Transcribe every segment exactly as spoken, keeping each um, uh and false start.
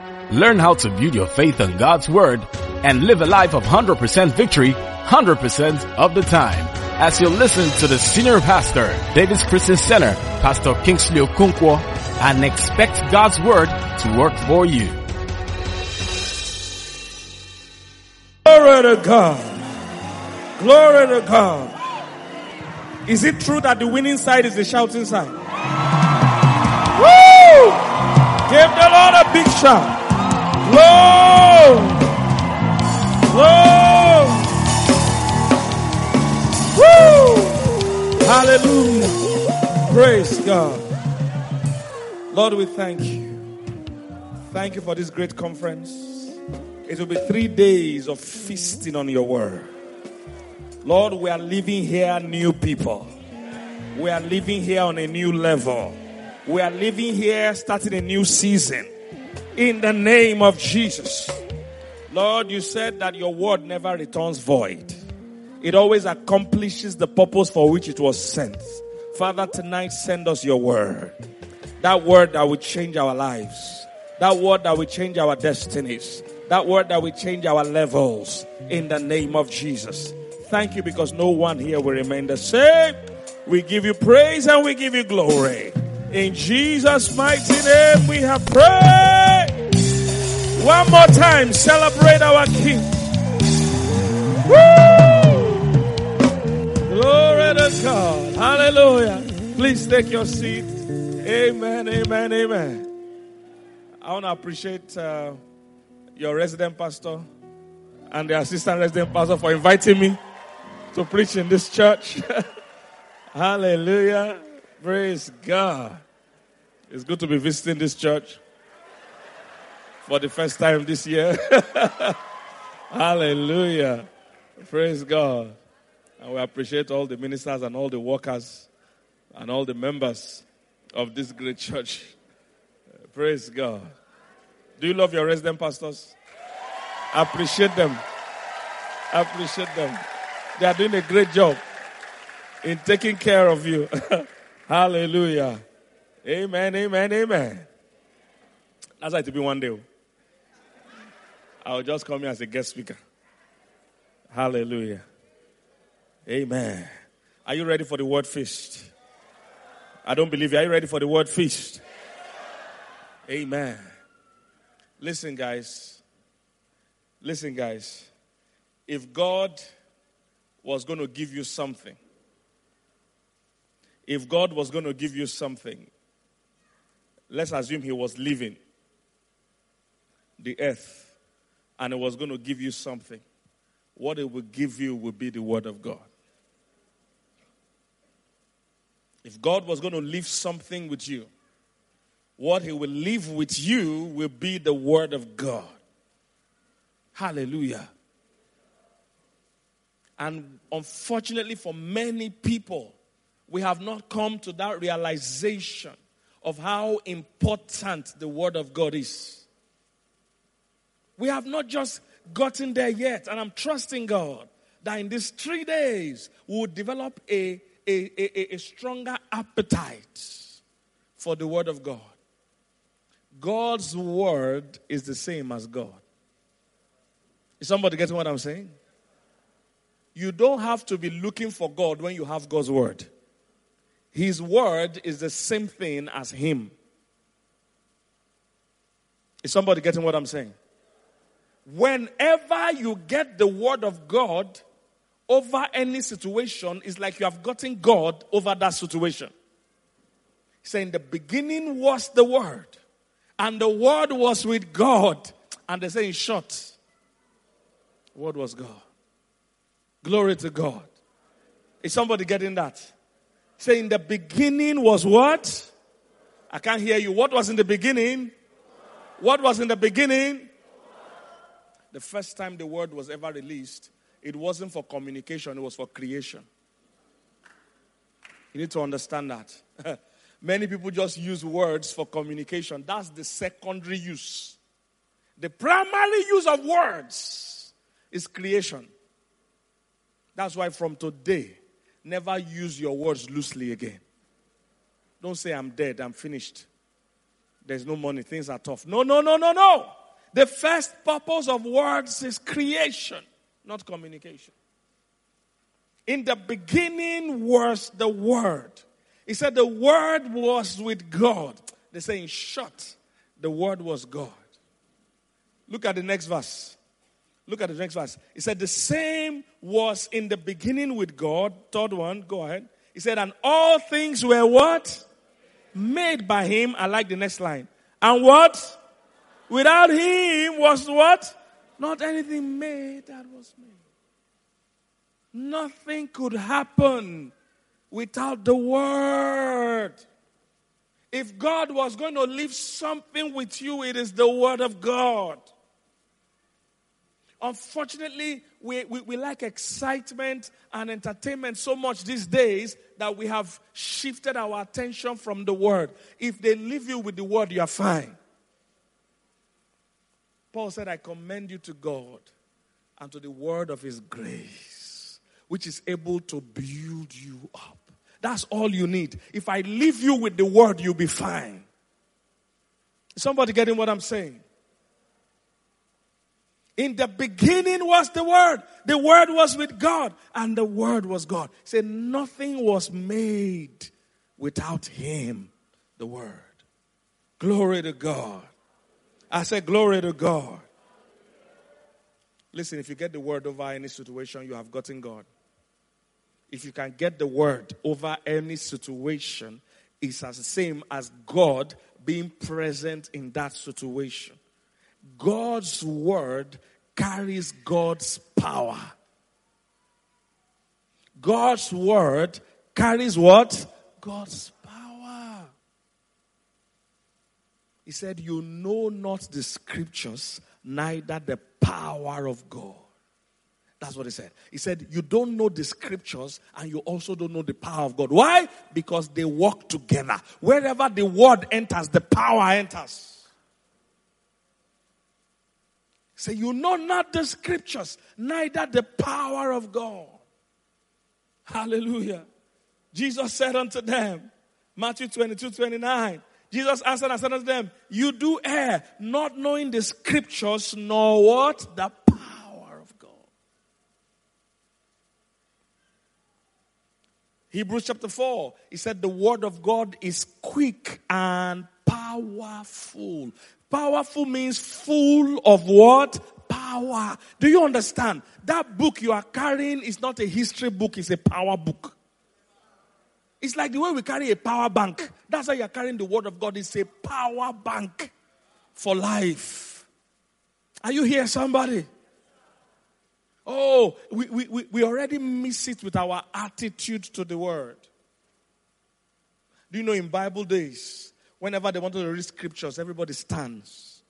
Learn how to build your faith on God's Word and live a life of one hundred percent victory one hundred percent of the time. As you listen to the Senior Pastor, Davis Christian Center, Pastor Kingsley Okonkwo, and expect God's Word to work for you. Glory to God. Glory to God. Is it true that the winning side is the shouting side? Woo! Give the Lord a big shout. Glory! Glory! Woo! Hallelujah! Praise God. Lord, we thank you. Thank you for this great conference. It will be three days of feasting on your word. Lord, we are living here new people. We are living here on a new level. We are living here starting a new season. In the name of Jesus. Lord, you said that your word never returns void. It always accomplishes the purpose for which it was sent. Father, tonight send us your word. That word that will change our lives. That word that will change our destinies. That word that will change our levels. In the name of Jesus. Thank you because no one here will remain the same. We give you praise and we give you glory. In Jesus' mighty name we have prayed. One more time, celebrate our King. Woo! Glory to God. Hallelujah. Please take your seat. Amen, amen, amen. I want to appreciate uh, your resident pastor and the assistant resident pastor for inviting me to preach in this church. Hallelujah. Praise God. It's good to be visiting this church for the first time this year. Hallelujah. Praise God. And we appreciate all the ministers and all the workers and all the members of this great church. Praise God. Do you love your resident pastors? Appreciate them. Appreciate them. They are doing a great job in taking care of you. Hallelujah. Amen, amen, amen. That's like to be one day. I'll just come here as a guest speaker. Hallelujah. Amen. Are you ready for the word feast? I don't believe you. Are you ready for the word feast? Amen. Listen, guys. Listen, guys. If God was going to give you something, if God was going to give you something, let's assume he was leaving the earth and he was going to give you something. What it will give you will be the word of God. If God was going to leave something with you, what he will leave with you will be the word of God. Hallelujah. And unfortunately for many people, we have not come to that realization of how important the word of God is. We have not just gotten there yet. And I'm trusting God that in these three days, we will develop a, a, a, a stronger appetite for the word of God. God's word is the same as God. Is somebody getting what I'm saying? You don't have to be looking for God when you have God's word. His word is the same thing as him. Is somebody getting what I'm saying? Whenever you get the word of God over any situation, it's like you have gotten God over that situation. Say, in the beginning was the word, and the word was with God. And they say in short, word was God. Glory to God. Is somebody getting that? Say, in the beginning was what? I can't hear you. What was in the beginning? What was in the beginning? The first time the word was ever released, it wasn't for communication, it was for creation. You need to understand that. Many people just use words for communication. That's the secondary use. The primary use of words is creation. That's why from today, never use your words loosely again. Don't say, I'm dead, I'm finished. there's no money, things are tough. No, no, no, no, no. The first purpose of words is creation, not communication. In the beginning was the Word. He said the Word was with God. They say in short, the Word was God. Look at the next verse. Look at the next verse. He said the same was in the beginning with God. Third one, go ahead. He said, and all things were what? Made by him. I like the next line. And what? Without him was what? Not anything made that was made. Nothing could happen without the Word. If God was going to leave something with you, it is the Word of God. Unfortunately, we, we, we like excitement and entertainment so much these days that we have shifted our attention from the Word. If they leave you with the Word, you are fine. Paul said, I commend you to God and to the word of his grace, which is able to build you up. That's all you need. If I leave you with the word, you'll be fine. Is somebody getting what I'm saying? In the beginning was the Word. The Word was with God, and the Word was God. He said nothing was made without him, the Word. Glory to God. I said glory to God. Listen, if you get the Word over any situation, you have gotten God. If you can get the Word over any situation, it's as the same as God being present in that situation. God's Word carries God's power. God's Word carries what? God's power. He said, you know not the scriptures, neither the power of God. That's what he said. He said, you don't know the scriptures and you also don't know the power of God. Why? Because they work together. Wherever the word enters, the power enters. So you know not the scriptures, neither the power of God. Hallelujah. Jesus said unto them, Matthew twenty-two, twenty-nine, Jesus answered and said unto them, you do err, not knowing the scriptures, nor what? The power of God. Hebrews chapter four, he said the word of God is quick and powerful. Powerful means full of what? Power. Do you understand? That book you are carrying is not a history book, it's a power book. It's like the way we carry a power bank. That's how you're carrying the word of God. It's a power bank for life. Are you here, somebody? Oh, we, we, we already miss it with our attitude to the word. Do you know in Bible days, whenever they wanted to read scriptures, everybody stands.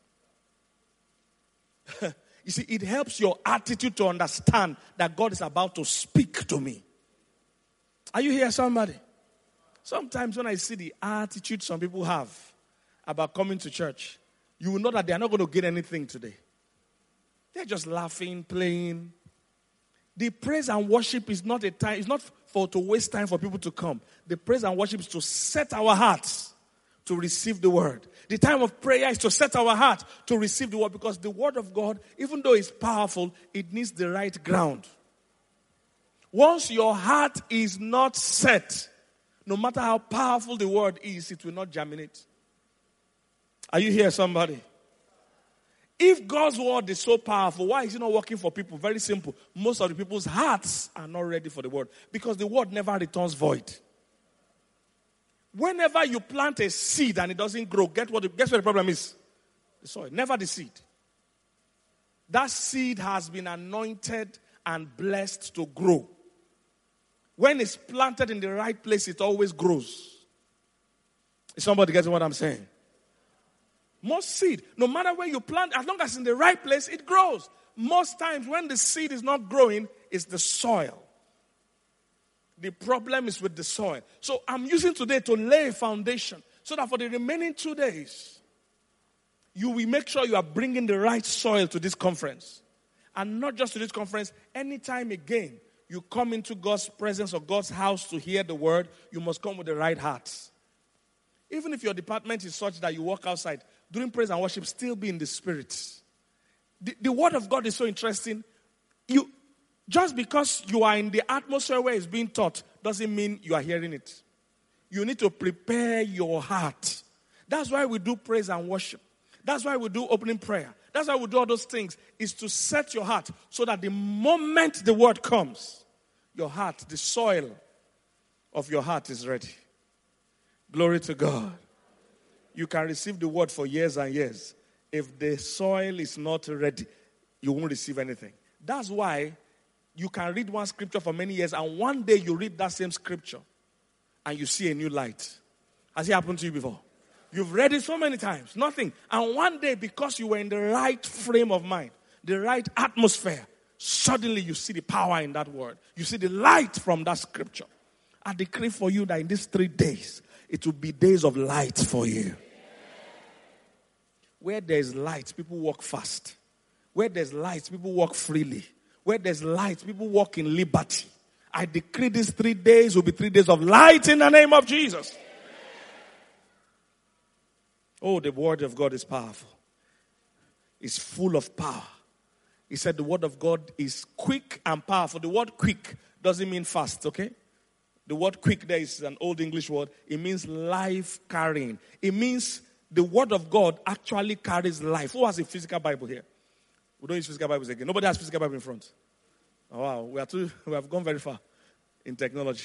You see, it helps your attitude to understand that God is about to speak to me. Are you here, somebody? Sometimes when I see the attitude some people have about coming to church, you will know that they are not going to get anything today. They're just laughing, playing. The praise and worship is not a time, it's not for to waste time for people to come. The praise and worship is to set our hearts to receive the word. The time of prayer is to set our heart to receive the word, because the word of God, even though it's powerful, it needs the right ground. Once your heart is not set, no matter how powerful the word is, it will not germinate. Are you here, somebody? If God's word is so powerful, why is it not working for people? Very simple. Most of the people's hearts are not ready for the word, because the word never returns void. Whenever you plant a seed and it doesn't grow, guess what the, guess what the problem is? The soil, never the seed. That seed has been anointed and blessed to grow. When it's planted in the right place, it always grows. Is somebody getting what I'm saying? Most seed, no matter where you plant, as long as it's in the right place, it grows. Most times when the seed is not growing, it's the soil. The problem is with the soil. So I'm using today to lay a foundation so that for the remaining two days, you will make sure you are bringing the right soil to this conference. And not just to this conference, anytime again you come into God's presence or God's house to hear the word, you must come with the right heart. Even if your department is such that you walk outside, during praise and worship, still be in the spirit. The, the word of God is so interesting. You, just because you are in the atmosphere where it's being taught, doesn't mean you are hearing it. You need to prepare your heart. That's why we do praise and worship. That's why we do opening prayer. That's why we do all those things, is to set your heart so that the moment the word comes, your heart, the soil of your heart is ready. Glory to God. You can receive the word for years and years. If the soil is not ready, you won't receive anything. That's why you can read one scripture for many years, and one day you read that same scripture and you see a new light. Has it happened to you before? You've read it so many times, nothing. And one day, because you were in the right frame of mind, the right atmosphere, suddenly you see the power in that word. You see the light from that scripture. I decree for you that in these three days, it will be days of light for you. Where there's light, people walk fast. Where there's light, people walk freely. Where there's light, people walk in liberty. I decree these three days will be three days of light in the name of Jesus. Oh, the word of God is powerful. It's full of power. He said the word of God is quick and powerful. The word quick doesn't mean fast, okay? The word quick there is an old English word. It means life carrying. It means the word of God actually carries life. Who has a physical Bible here? We don't use physical Bibles again. Nobody has physical Bible in front. Oh, wow, we are too, we have gone very far in technology.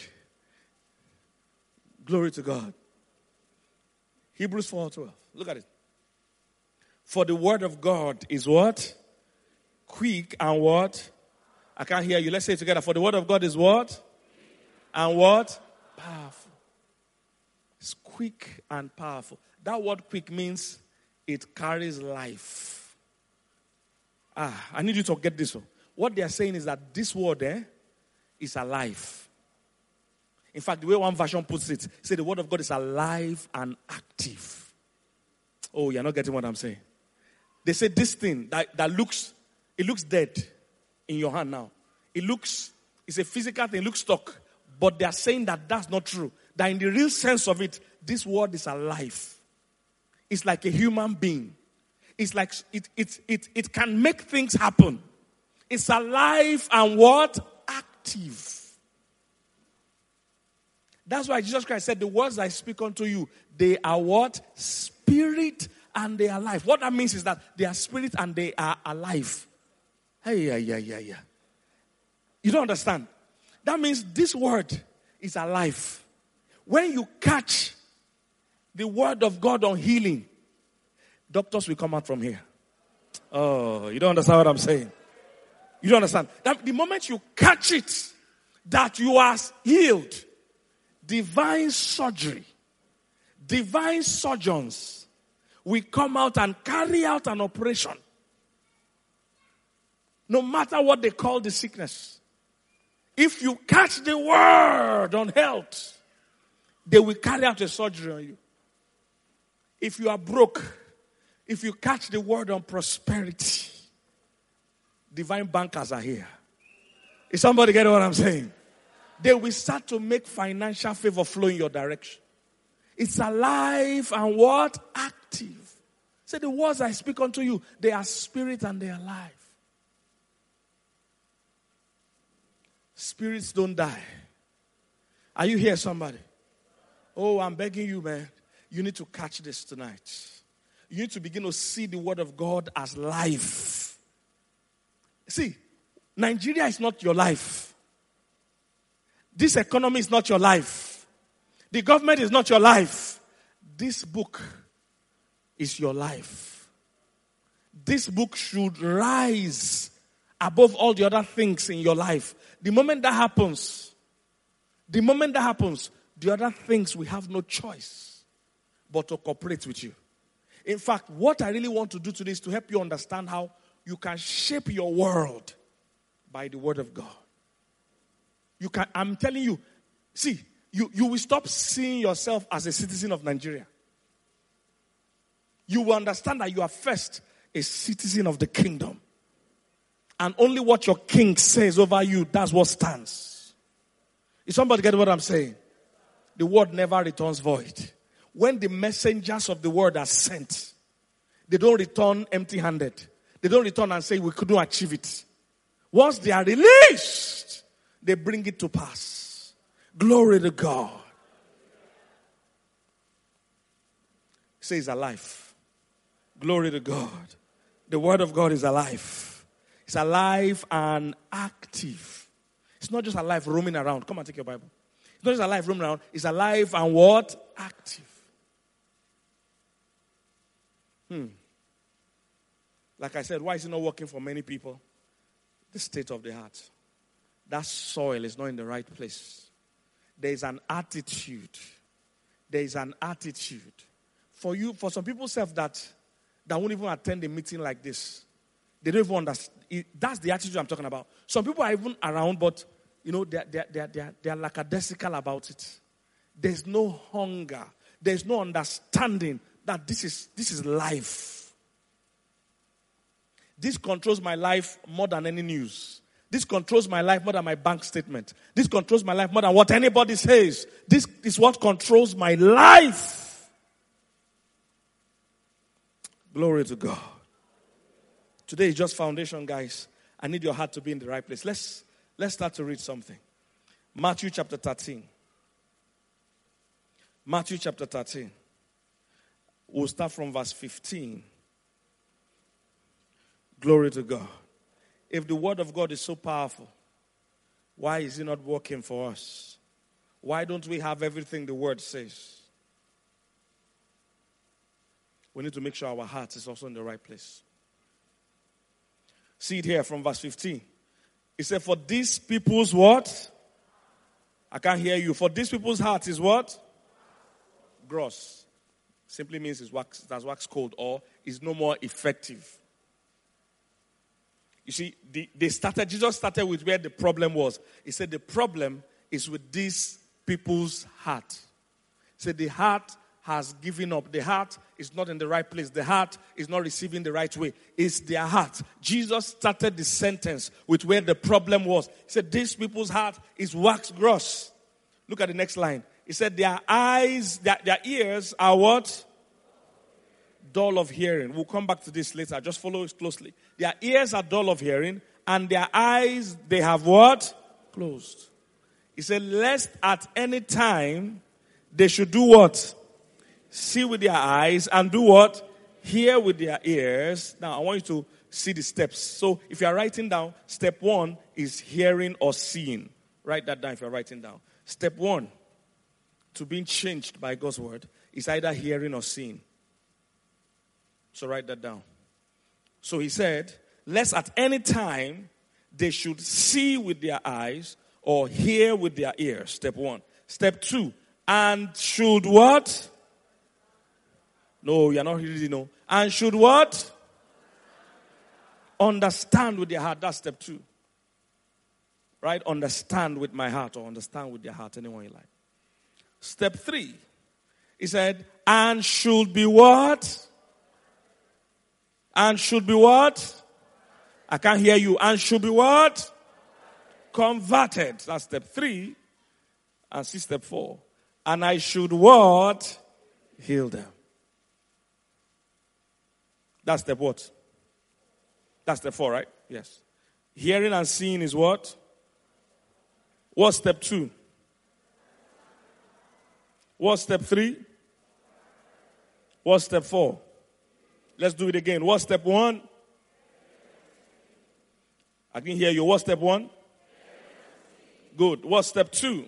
Glory to God. Hebrews four twelve. Look at it. For the word of God is what? Quick and what? I can't hear you. Let's say it together. For the word of God is what? And what? Powerful. It's quick and powerful. That word quick means it carries life. Ah, I need you to get this one. What they are saying is that this word eh, is alive. In fact, the way one version puts it, say the word of God is alive and active. Oh, you're not getting what I'm saying. They say this thing that, that looks, it looks dead in your hand now. It looks, it's a physical thing, it looks stuck. But they are saying that that's not true. That in the real sense of it, this word is alive. It's like a human being. It's like, it, it, it, it can make things happen. It's alive and what? Active. That's why Jesus Christ said, the words I speak unto you, they are what? Spirit and they are life. What that means is that they are spirit and they are alive. Hey, yeah, yeah, yeah, yeah. You don't understand? That means this word is alive. When you catch the word of God on healing, doctors will come out from here. Oh, you don't understand what I'm saying? You don't understand? That the moment you catch it, that you are healed, divine surgery, divine surgeons will come out and carry out an operation. No matter what they call the sickness. If you catch the word on health, they will carry out a surgery on you. If you are broke, if you catch the word on prosperity, divine bankers are here. Is somebody getting what I'm saying? They will start to make financial favor flow in your direction. It's alive and what? Active. Say the words I speak unto you, they are spirit and they are life. Spirits don't die. Are you here, somebody? Oh, I'm begging you, man. You need to catch this tonight. You need to begin to see the word of God as life. See, Nigeria is not your life. This economy is not your life. The government is not your life. This book is your life. This book should rise above all the other things in your life. The moment that happens, the moment that happens, the other things we have no choice but to cooperate with you. In fact, what I really want to do today is to help you understand how you can shape your world by the word of God. You can, I'm telling you, see, you, you will stop seeing yourself as a citizen of Nigeria. You will understand that you are first a citizen of the kingdom. And only what your king says over you, that's what stands. Is somebody getting what I'm saying? The word never returns void. when the messengers of the word are sent, they don't return empty-handed. They don't return and say, we couldn't achieve it. Once they are released, they bring it to pass. Glory to God. Say it's alive. Glory to God. The word of God is alive. It's alive and active. It's not just alive roaming around. Come and take your Bible. It's not just alive roaming around. It's alive and what? Active. Hmm. Like I said, why is it not working for many people? The state of the heart. That soil is not in the right place. There is an attitude. There is an attitude. For you, for some people self that, that won't even attend a meeting like this. They don't even understand. That's the attitude I'm talking about. Some people are even around, but, you know, they're, they're, they're, they're, they're lackadaisical about it. There's no hunger. There's no understanding that this is, this is life. This controls my life more than any news. This controls my life more than my bank statement. This controls my life more than what anybody says. This is what controls my life. Glory to God. Today is just foundation, guys. I need your heart to be in the right place. Let's, let's start to read something. Matthew chapter thirteen. Matthew chapter thirteen. We'll start from verse fifteen. Glory to God. If the word of God is so powerful, why is it not working for us? Why don't we have everything the word says? We need to make sure our heart is also in the right place. See it here from verse fifteen. It said, for these people's what? I can't hear you. For these people's heart is what? Gross. Simply means it's wax, it has waxed cold or is no more effective. You see, the, they started, Jesus started with where the problem was. He said the problem is with these people's heart. He said the heart has given up. The heart is not in the right place. The heart is not receiving the right way. It's their heart. Jesus started the sentence with where the problem was. He said these people's heart is wax gross. Look at the next line. He said their eyes, their, their ears are what? Dull of hearing. We'll come back to this later. Just follow it closely. Their ears are dull of hearing, and their eyes, they have what? Closed. He said, lest at any time they should do what? See with their eyes and do what? Hear with their ears. Now, I want you to see the steps. So, if you are writing down, step one is hearing or seeing. Write that down if you are writing down. Step one to being changed by God's word is either hearing or seeing. So write that down. So he said, lest at any time they should see with their eyes or hear with their ears. Step one. Step two, and should what? No, you're not really no. And should what? Understand with their heart. That's step two. Right? Understand with my heart or understand with their heart. Anyone you like. Step three. He said, and should be what? And should be what? I can't hear you. And should be what? Converted. That's step three. And see step four. And I should what? Heal them. That's step what? That's step four, right? Yes. Hearing and seeing is what? What's step two? What's step three? What's step four? Let's do it again. What's step one? I can hear you. What's step one? Good. What's step two?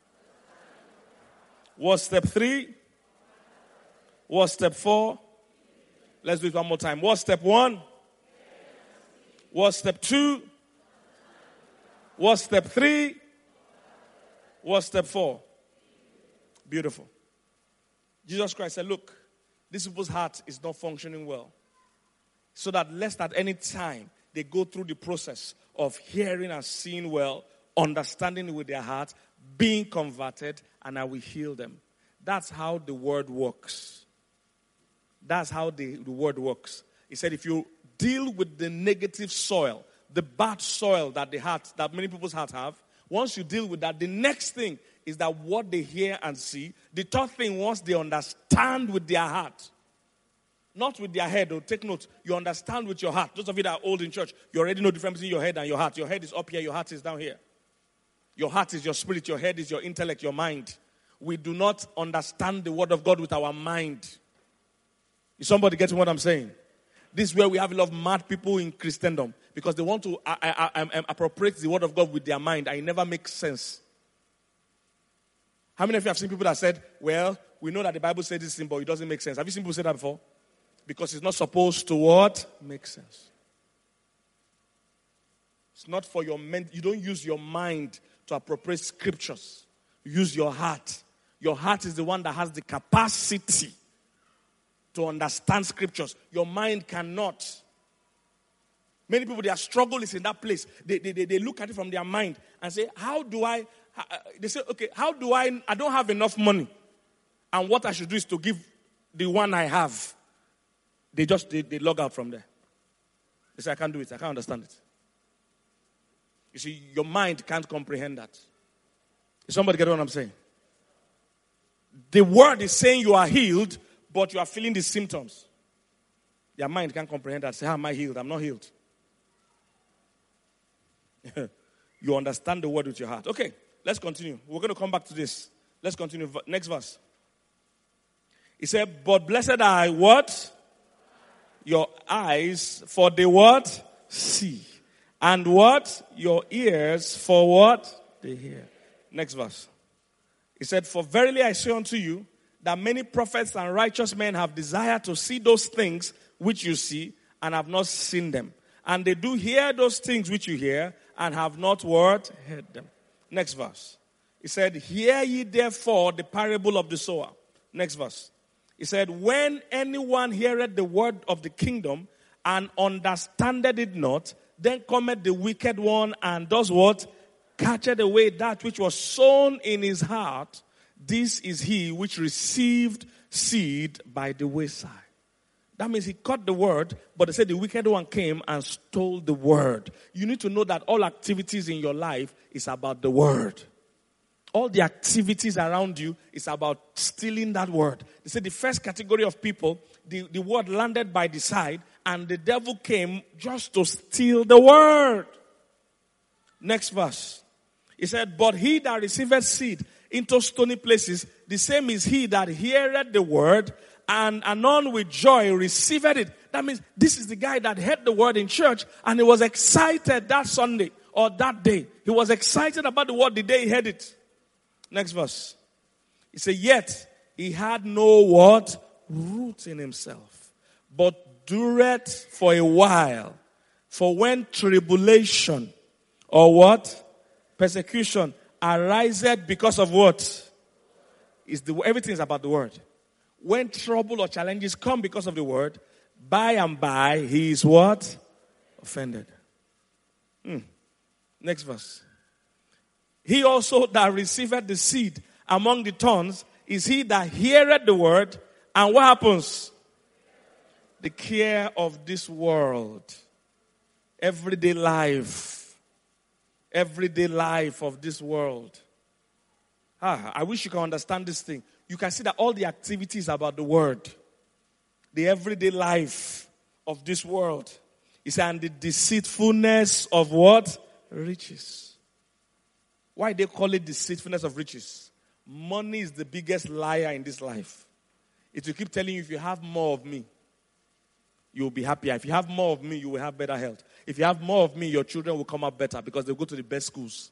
What's step three? What's step four? Let's do it one more time. What's step one? What's step two? What's step three? What's step four? Beautiful. Jesus Christ said, look, this people's heart is not functioning well. So that lest at any time they go through the process of hearing and seeing well, understanding with their heart, being converted, and I will heal them. That's how the word works. That's how the, the word works. He said if you deal with the negative soil, the bad soil that the heart, that many people's hearts have, once you deal with that, the next thing is that what they hear and see. The third thing, once they understand with their heart, not with their head. Oh, take note. You understand with your heart. Those of you that are old in church, you already know the difference between your head and your heart. Your head is up here, your heart is down here. Your heart is your spirit, your head is your intellect, your mind. We do not understand the word of God with our mind. Is somebody getting what I'm saying? This is where we have a lot of mad people in Christendom because they want to I, I, I, I, appropriate the word of God with their mind and it never makes sense. How many of you have seen people that said, well, we know that the Bible says this thing, but it doesn't make sense? Have you seen people say that before? Because it's not supposed to what? Make sense. It's not for your mind. You don't use your mind to appropriate scriptures. Use your heart. Your heart is the one that has the capacity to understand scriptures. Your mind cannot. Many people, their struggle is in that place. They, they, they, they look at it from their mind and say, how do I, they say, okay, how do I, I don't have enough money. And what I should do is to give the one I have. They just, they, they log out from there. They say, I can't do it. I can't understand it. You see, your mind can't comprehend that. Is somebody get what I'm saying? The word is saying you are healed, but you are feeling the symptoms. Your mind can't comprehend that. Say, how am I healed? I'm not healed. You understand the word with your heart. Okay, let's continue. We're going to come back to this. Let's continue. Next verse. He said, but blessed are what? Your eyes for the what? See. And what? Your ears for what? They hear. Next verse. He said, for verily I say unto you, that many prophets and righteous men have desired to see those things which you see, and have not seen them. And they do hear those things which you hear, and have not what? Heard them. Next verse. He said, hear ye therefore the parable of the sower. Next verse. He said, when anyone heareth the word of the kingdom, and understandeth it not, then cometh the wicked one, and does what? Catcheth away that which was sown in his heart. This is he which received seed by the wayside. That means he caught the word, but they said the wicked one came and stole the word. You need to know that all activities in your life is about the word. All the activities around you is about stealing that word. They said the first category of people, the, the word landed by the side, and the devil came just to steal the word. Next verse. He said, but he that receiveth seed into stony places, the same is he that heareth the word, and anon with joy receiveth it. That means this is the guy that heard the word in church, and he was excited that Sunday or that day. He was excited about the word the day he heard it. Next verse. He said, yet he had no what? Root in himself, but dureth for a while. For when tribulation or what? Persecution ariseth because of what? Is the everything is about the word. When trouble or challenges come because of the word, by and by he is what? Offended. Hmm. Next verse. He also that receiveth the seed among the thorns is he that heareth the word, and what happens? The care of this world. Everyday life. Everyday life of this world. Ah, I wish you can understand this thing. You can see that all the activities about the word. The everyday life of this world. He said, and the deceitfulness of what? Riches. Why they call it deceitfulness of riches? Money is the biggest liar in this life. It will keep telling you, if you have more of me, you will be happier. If you have more of me, you will have better health. If you have more of me, your children will come up better because they'll go to the best schools.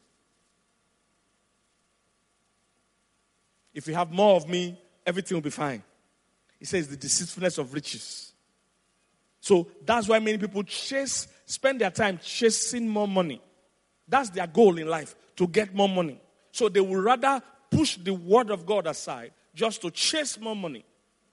If you have more of me, everything will be fine. He says the deceitfulness of riches. So that's why many people chase, spend their time chasing more money. That's their goal in life, to get more money. So they will rather push the word of God aside just to chase more money.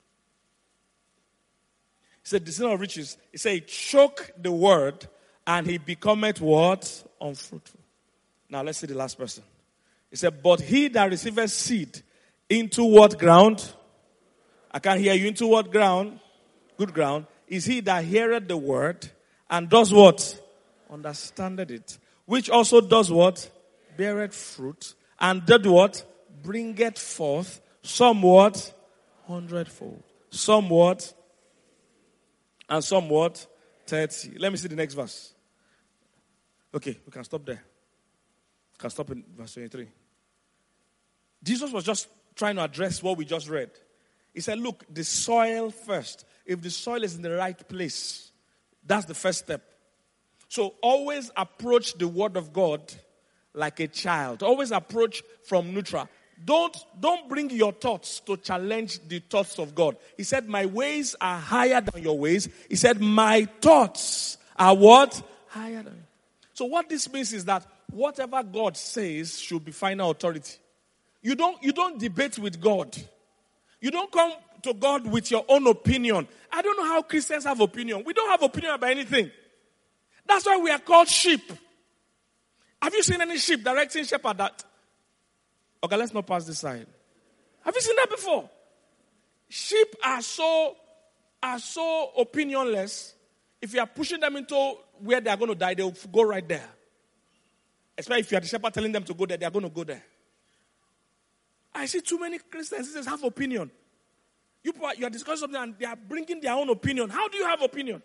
He said, the sin of riches, he said, he choke the word and he becometh what? Unfruitful. Now let's see the last person. He said, but he that receiveth seed into what ground? I can't hear you. Into what ground? Good ground. Is he that heareth the word and does what? Understandeth it. Which also does what? Beareth fruit. And did what? bringeth forth somewhat hundredfold, somewhat, and somewhat thirty. Let me see the next verse. Okay, we can stop there. We can stop in verse twenty-three. Jesus was just trying to address what we just read. He said, look, the soil first. If the soil is in the right place, that's the first step. So always approach the word of God like a child. Always approach from neutral. Don't, don't bring your thoughts to challenge the thoughts of God. He said, my ways are higher than your ways. He said, my thoughts are what? Higher than. So what this means is that whatever God says should be final authority. You don't, you don't debate with God. You don't come to God with your own opinion. I don't know how Christians have opinion. We don't have opinion about anything. That's why we are called sheep. Have you seen any sheep directing shepherd that? Okay, let's not pass this side. Have you seen that before? Sheep are so, are so opinionless. If you are pushing them into where they are going to die, they will go right there. Especially if you are the shepherd telling them to go there, they are going to go there. I see too many Christians that have opinion. You, you are discussing something and they are bringing their own opinion. How do you have opinion?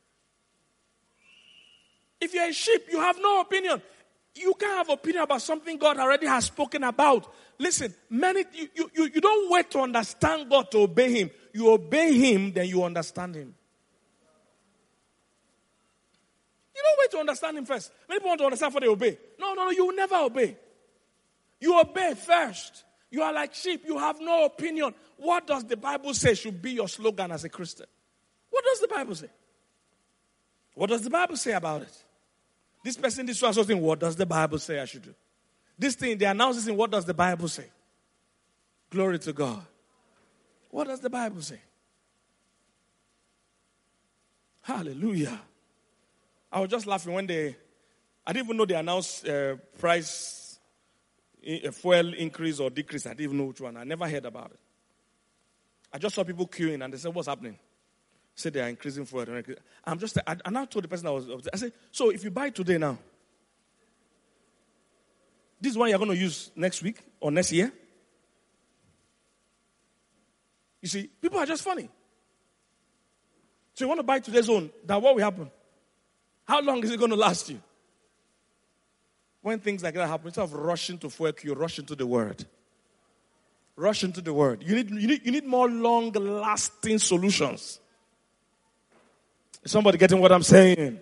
If you're a sheep, you have no opinion. You can't have opinion about something God already has spoken about. Listen, many you, you, you don't wait to understand God to obey Him. You obey Him, then you understand Him. You don't wait to understand Him first. Many people want to understand before they obey. No, no, no, you will never obey. You obey first. You are like sheep. You have no opinion. What does the Bible say should be your slogan as a Christian? What does the Bible say? What does the Bible say about it? This person, this one, something. What does the Bible say I should do? This thing, they announce this thing. What does the Bible say? Glory to God. What does the Bible say? Hallelujah. I was just laughing when they, I didn't even know they announced uh, price, uh, fuel increase or decrease. I didn't even know which one. I never heard about it. I just saw people queuing and they said, what's happening? Say they are increasing fuel. I'm just, I, I now told the person I was, I said, so if you buy today now, this is one you're going to use next week or next year. You see, people are just funny. So you want to buy today's own, that what will happen? How long is it going to last you? When things like that happen, instead of rushing to fuel, you rush into the word. Rush into the word. You need, you need, you need more long-lasting solutions. Is somebody getting what I'm saying?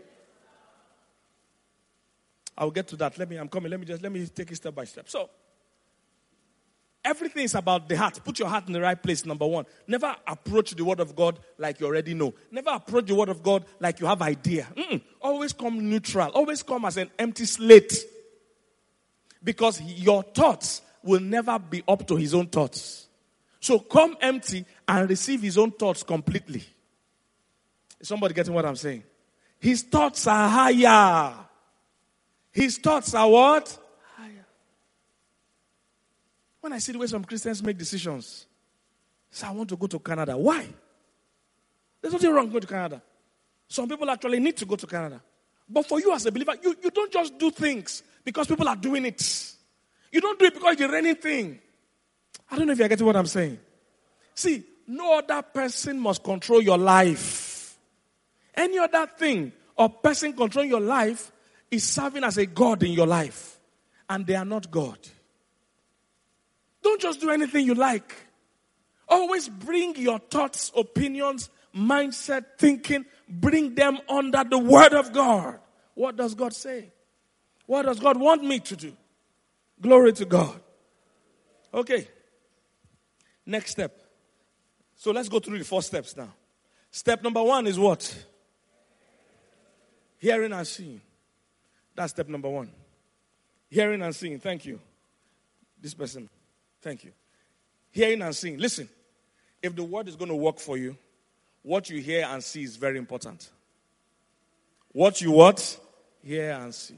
I'll get to that. Let me, I'm coming. Let me just, let me take it step by step. So, everything is about the heart. Put your heart in the right place, number one. Never approach the word of God like you already know. Never approach the word of God like you have idea. Mm-mm. Always come neutral. Always come as an empty slate. Because your thoughts will never be up to his own thoughts. So come empty and receive his own thoughts completely. Is somebody getting what I'm saying? His thoughts are higher. His thoughts are what? Higher. When I see the way some Christians make decisions, say, I want to go to Canada. Why? There's nothing wrong going to Canada. Some people actually need to go to Canada. But for you as a believer, you, you don't just do things because people are doing it. You don't do it because it's a raining thing. I don't know if you're getting what I'm saying. See, no other person must control your life. Any other thing or person controlling your life is serving as a God in your life. And they are not God. Don't just do anything you like. Always bring your thoughts, opinions, mindset, thinking, bring them under the word of God. What does God say? What does God want me to do? Glory to God. Okay. Next step. So let's go through the four steps now. Step number one is what? Hearing and seeing. That's step number one. Hearing and seeing. Thank you. This person. Thank you. Hearing and seeing. Listen. If the word is going to work for you, what you hear and see is very important. What you what? Hear and see.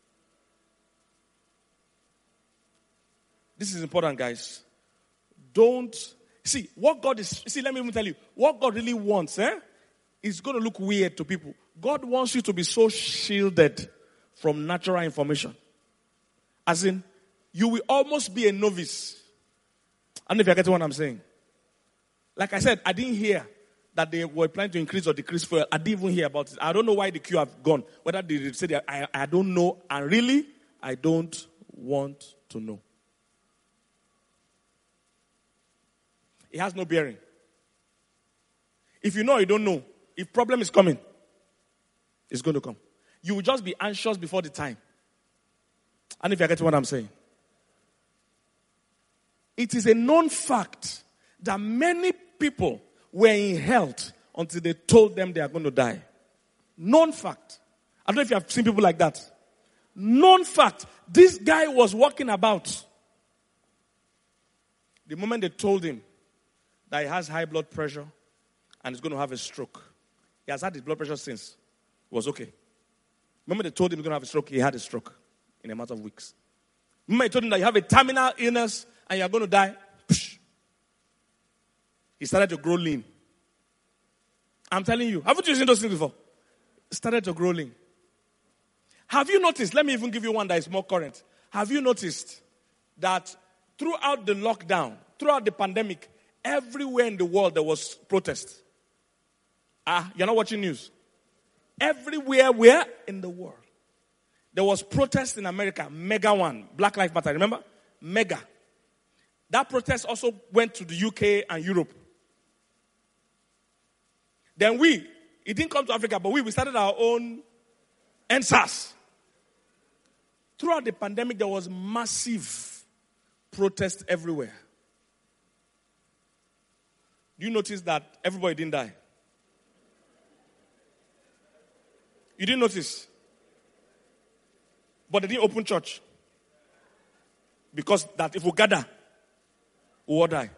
This is important, guys. Don't see what God is. See, let me even tell you what God really wants. Eh, is going to look weird to people. God wants you to be so shielded from natural information. As in, you will almost be a novice I don't know if you're getting what I'm saying. Like I said, I didn't hear that they were planning to increase or decrease fuel. I didn't even hear about it. I don't know why the queue have gone. Whether they said that, I, I don't know. And really, I don't want to know. It has no bearing. If you know, you don't know. If problem is coming, it's going to come. You will just be anxious before the time. And if you get what I'm saying. It is a known fact that many people were in health until they told them they are going to die. Known fact. I don't know if you have seen people like that. Known fact. This guy was walking about. The moment they told him that he has high blood pressure and he's going to have a stroke. He has had his blood pressure since. It was okay. The moment they told him he's going to have a stroke, he had a stroke in a matter of weeks. The moment they told him that you have a terminal illness and you're going to die, psh, he started to grow lean. I'm telling you. Haven't you seen those things before? Started to grow lean. Have you noticed, let me even give you one that is more current. Have you noticed that throughout the lockdown, throughout the pandemic, everywhere in the world there was protest? Ah, you're not watching news. Everywhere where in the world. There was protest in America, mega one, Black Lives Matter, remember? Mega. That protest also went to the U K and Europe. Then we, it didn't come to Africa, but we, we started our own N S A S. Throughout the pandemic, there was massive protest everywhere. Do you notice that everybody didn't die? You didn't notice? But they didn't open church. Because that if we gather, we will die.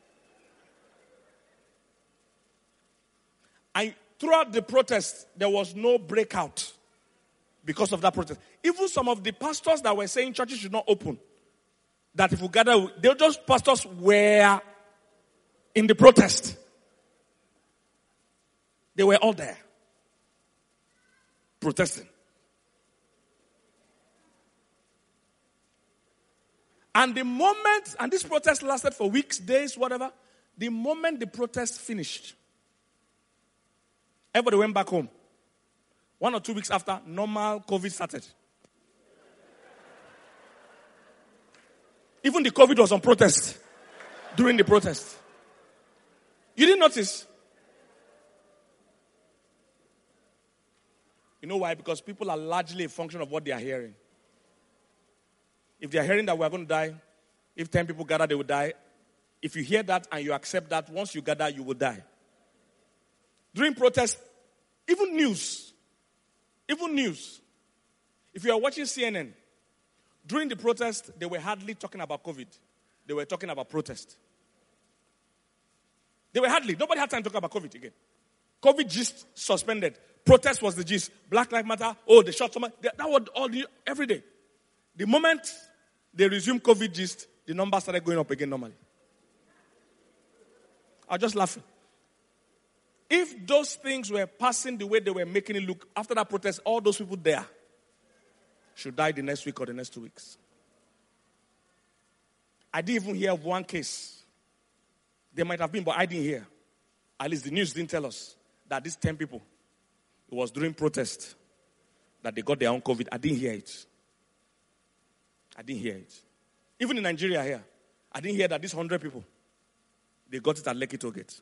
And throughout the protest, there was no breakout because of that protest. Even some of the pastors that were saying churches should not open, that if we gather, they were just pastors were in the protest. They were all there. Protesting. And the moment, and this protest lasted for weeks, days, whatever, the moment the protest finished, everybody went back home. One or two weeks after, normal COVID started. Even the COVID was on protest during the protest. You didn't notice? You know why? Because people are largely a function of what they are hearing. If they are hearing that we are going to die, if ten people gather, they will die. If you hear that and you accept that, once you gather, you will die. During protest, even news, even news. If you are watching C N N, during the protest, they were hardly talking about COVID. They were talking about protest. They were hardly. Nobody had time to talk about COVID again. COVID gist suspended. Protest was the gist. Black Lives Matter. Oh, they shot someone. That was all the, every day. The moment they resumed COVID gist, the numbers started going up again normally. I was just laughing. If those things were passing the way they were making it look, after that protest, all those people there should die the next week or the next two weeks. I didn't even hear of one case. There might have been, but I didn't hear. At least the news didn't tell us that these ten people, it was during protest that they got their own COVID. I didn't hear it. I didn't hear it. Even in Nigeria here, I didn't hear that these hundred people, they got it at Lekki Toll Gate.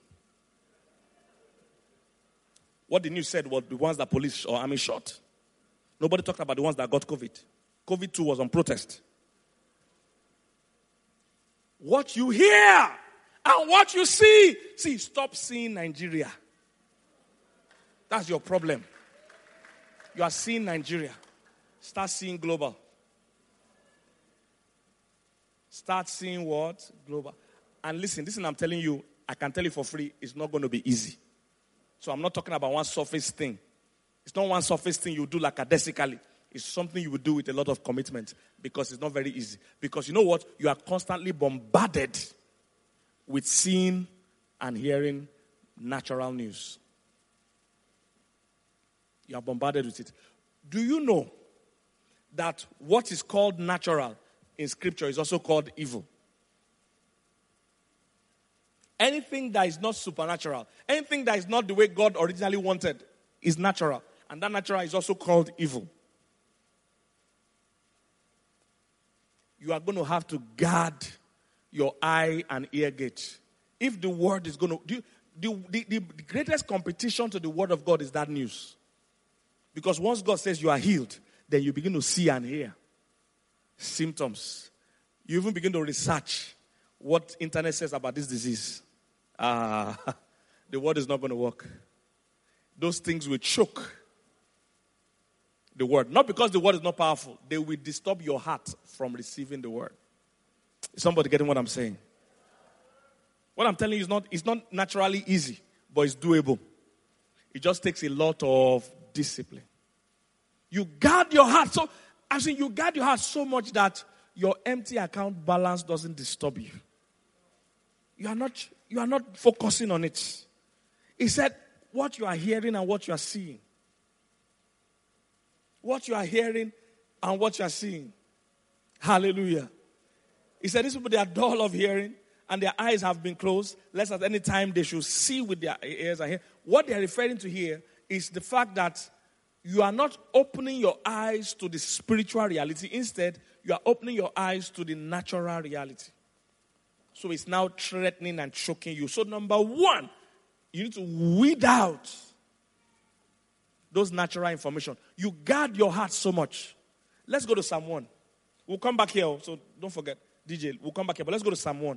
What the news said was the ones that police or army shot. Nobody talked about the ones that got COVID. COVID too was on protest. What you hear and what you see. See, stop seeing Nigeria. That's your problem. You are seeing Nigeria. Start seeing global. Start seeing what? Global. And listen, listen, I'm telling you, I can tell you for free, it's not going to be easy. So I'm not talking about one surface thing. It's not one surface thing you do lackadaisically. It's something you will do with a lot of commitment because it's not very easy. Because you know what? You are constantly bombarded with seeing and hearing natural news. You are bombarded with it. Do you know that what is called natural in Scripture is also called evil? Anything that is not supernatural, anything that is not the way God originally wanted, is natural. And that natural is also called evil. You are going to have to guard your eye and ear gate. If the word is going to... Do you, the, the, the greatest competition to the word of God is that news. Because once God says you are healed, then you begin to see and hear symptoms. You even begin to research what internet says about this disease. Ah, uh, the word is not going to work. Those things will choke the word. Not because the word is not powerful. They will disturb your heart from receiving the word. Is somebody getting what I'm saying? What I'm telling you is not, it's not naturally easy, but it's doable. It just takes a lot of discipline. You guard your heart. So, I mean, you guard your heart so much that your empty account balance doesn't disturb you. You are not, you are not focusing on it. He said, what you are hearing and what you are seeing. What you are hearing and what you are seeing. Hallelujah. He said, these people, they are dull of hearing and their eyes have been closed, lest at any time they should see with their ears and hear. What they are referring to here is the fact that you are not opening your eyes to the spiritual reality. Instead, you are opening your eyes to the natural reality. So it's now threatening and choking you. So number one, you need to weed out those natural information. You guard your heart so much. Let's go to Psalm one. We'll come back here, so don't forget, D J, we'll come back here. But let's go to Psalm one.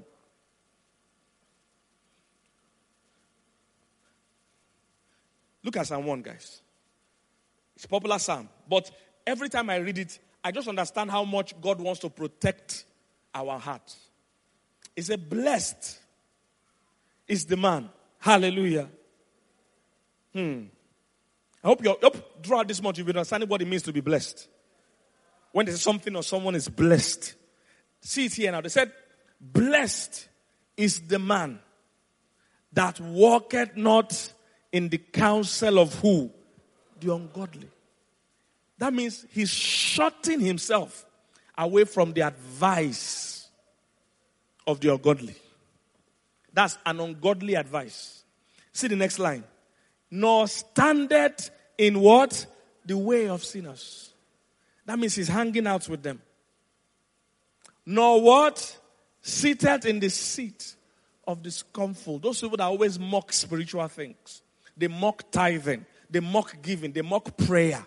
Look at Psalm one, guys. It's a popular psalm. But every time I read it, I just understand how much God wants to protect our heart. It's a blessed is the man. Hallelujah. Hmm. I hope you hope throughout this month you've been understanding what it means to be blessed. When there's something or someone is blessed. See it here now. They said, blessed is the man that walketh not in the counsel of who? The ungodly. That means he's shutting himself away from the advice of the ungodly. That's an ungodly advice. See the next line. Nor standeth in what? The way of sinners. That means he's hanging out with them. Nor what? Seated in the seat of the scornful. Those people that always mock spiritual things. They mock tithing. They mock giving. They mock prayer.